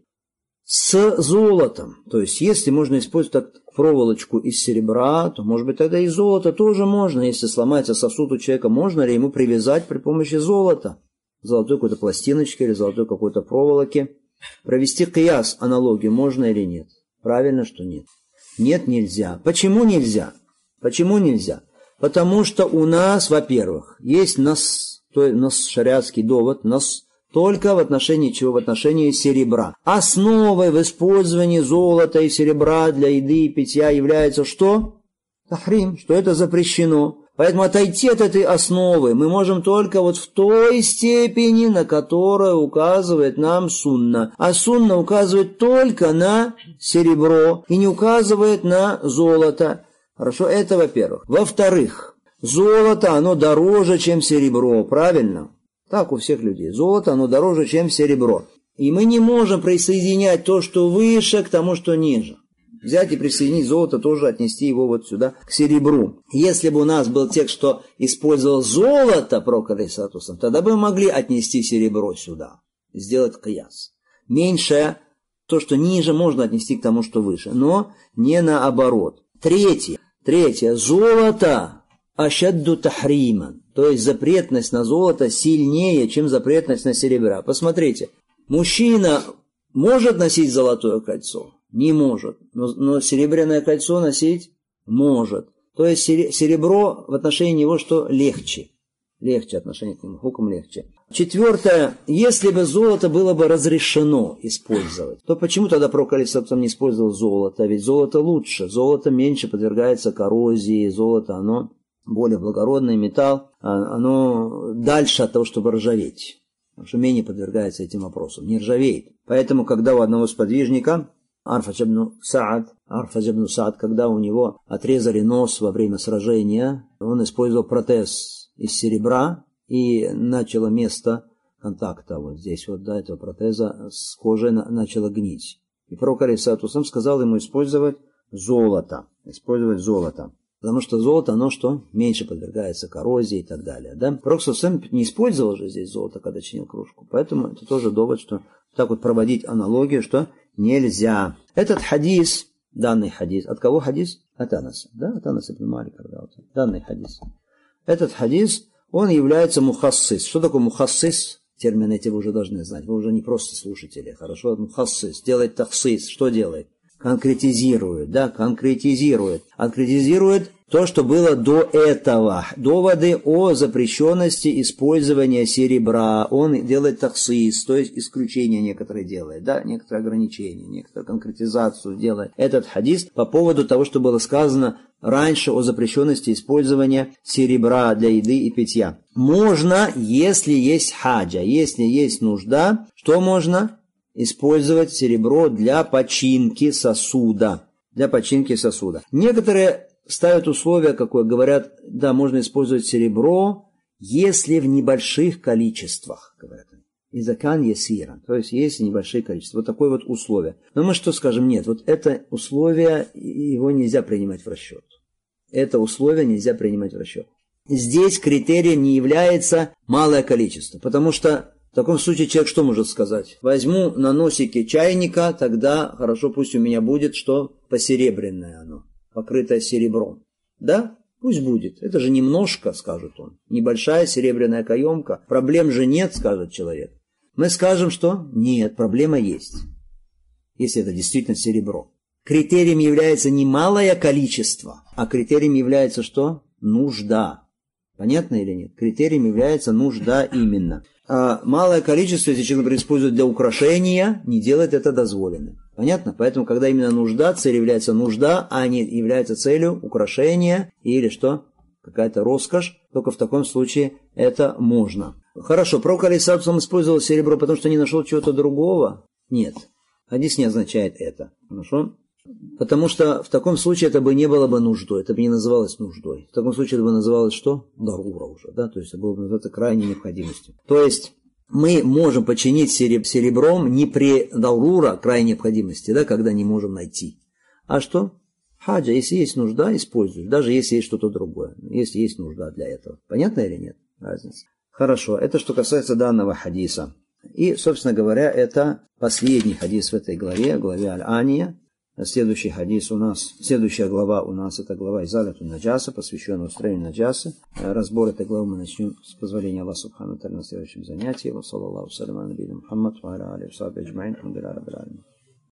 с золотом? То есть, если можно использовать так проволочку из серебра, то, может быть, тогда и золото тоже можно. Если сломается сосуд у человека, можно ли ему привязать при помощи золота? Золотой какой-то пластиночки или золотой какой-то проволоки. Провести кияс, аналогию, можно или нет? Правильно, что нет. Нет, нельзя. Почему нельзя? Почему нельзя? Потому что у нас, во-первых, есть нас шариатский довод, нас только в отношении чего? В отношении серебра. Основой в использовании золота и серебра для еды и питья является что? Тахрим, что это запрещено. Поэтому отойти от этой основы мы можем только вот в той степени, на которую указывает нам сунна. А сунна указывает только на серебро и не указывает на золото. Хорошо, это во-первых. Во-вторых, золото, оно дороже, чем серебро, правильно? Так у всех людей. Золото, оно дороже, чем серебро. И мы не можем присоединять то, что выше, к тому, что ниже. Взять и присоединить золото, тоже отнести его вот сюда, к серебру. Если бы у нас был текст, что использовал золото, пророк алейхиссалату вассалям, тогда бы мы могли отнести серебро сюда, сделать кияс. Меньшее, то, что ниже, можно отнести к тому, что выше, но не наоборот. Третье. Золото ашадду тахриман, то есть запретность на золото сильнее, чем запретность на серебра. Посмотрите, мужчина может носить золотое кольцо? Не может. Но серебряное кольцо носить может. То есть серебро в отношении него что? Легче. Легче отношение к нему. Хукм легче. Четвертое. Если бы золото было бы разрешено использовать, то почему тогда пророк алейхиссалам не использовал золото? Ведь золото лучше. Золото меньше подвергается коррозии. Золото, оно более благородный металл. Оно дальше от того, чтобы ржаветь. Потому что менее подвергается этим вопросам. Не ржавеет. Поэтому, когда у одного сподвижника Арфадж ибн Саад, когда у него отрезали нос во время сражения, он использовал протез из серебра, и начало место контакта вот здесь вот, да, этого протеза с кожей начало гнить. И пророк алейхиссалату вассалям сказал ему использовать золото. Потому что золото, оно что? Меньше подвергается коррозии и так далее. Да? Пророк сам не использовал же здесь золото, когда чинил кружку. Поэтому это тоже довод, что так вот проводить аналогию, что нельзя. Этот хадис, данный хадис, от кого хадис? От Анаса. Да? От Анаса ибн Малика. Данный хадис. Этот хадис, он является мухассис. Что такое мухассис? Термины эти вы уже должны знать. Вы уже не просто слушатели. Хорошо? Мухассис. Делает тахсис. Что делает? Конкретизирует, да, конкретизирует то, что было до этого. Доводы о запрещенности использования серебра. Он делает тахсис, то есть исключение некоторые делает, да, некоторые ограничения, некоторую конкретизацию делает. Этот хадис по поводу того, что было сказано раньше о запрещенности использования серебра для еды и питья. Можно, если есть хаджа, если есть нужда, что можно? Использовать серебро для починки сосуда. Для починки сосуда. Некоторые ставят условия, какое говорят, да, можно использовать серебро, если в небольших количествах, говорят. Изакан ясира, то есть есть небольшие количества. Вот такое вот условие. Но мы что скажем? Нет, вот это условие, его нельзя принимать в расчет. Это условие нельзя принимать в расчет. Здесь критерием не является малое количество, потому что в таком случае человек что может сказать? Возьму на носике чайника, тогда хорошо, пусть у меня будет что? Посеребряное оно, покрытое серебром. Да? Пусть будет. Это же немножко, скажет он. Небольшая серебряная каемка. Проблем же нет, скажет человек. Мы скажем, что нет, проблема есть. Если это действительно серебро. Критерием является не малое количество, а критерием является что? Нужда. Понятно или нет? Критерием является нужда именно. А малое количество, если человек, например, использует для украшения, не делает это дозволенным. Понятно? Поэтому, когда именно нужда, цель является нужда, а не является целью украшения или что? Какая-то роскошь, только в таком случае это можно. Хорошо, пророк алейхиссалям использовал серебро, потому что не нашел чего-то другого? Нет. Хадис не означает это. Хорошо? Потому что в таком случае это бы не было бы нуждой, это бы не называлось нуждой. В таком случае это бы называлось что? Дарура уже, да, то есть это было бы называться крайней необходимостью. То есть мы можем починить серебром не при дарура, крайней необходимости, да, когда не можем найти. А что? Хаджа, если есть нужда, используешь, даже если есть что-то другое, если есть нужда для этого. Понятно или нет? Разница. Хорошо, это что касается данного хадиса. И, собственно говоря, это последний хадис в этой главе, главе Аль-Ания. Следующий хадис у нас, следующая глава у нас, это глава Изалятун Наджаса, посвященная устранению наджаса. Разбор этой главы мы начнем с позволения Аллаха Субхану ва Тааля на следующем занятии. Ва саллаллаху салям аля набийина Мухаммад ва аля алихи ва сахбихи аджмаин. Алхамдулиллахи раббил аламин.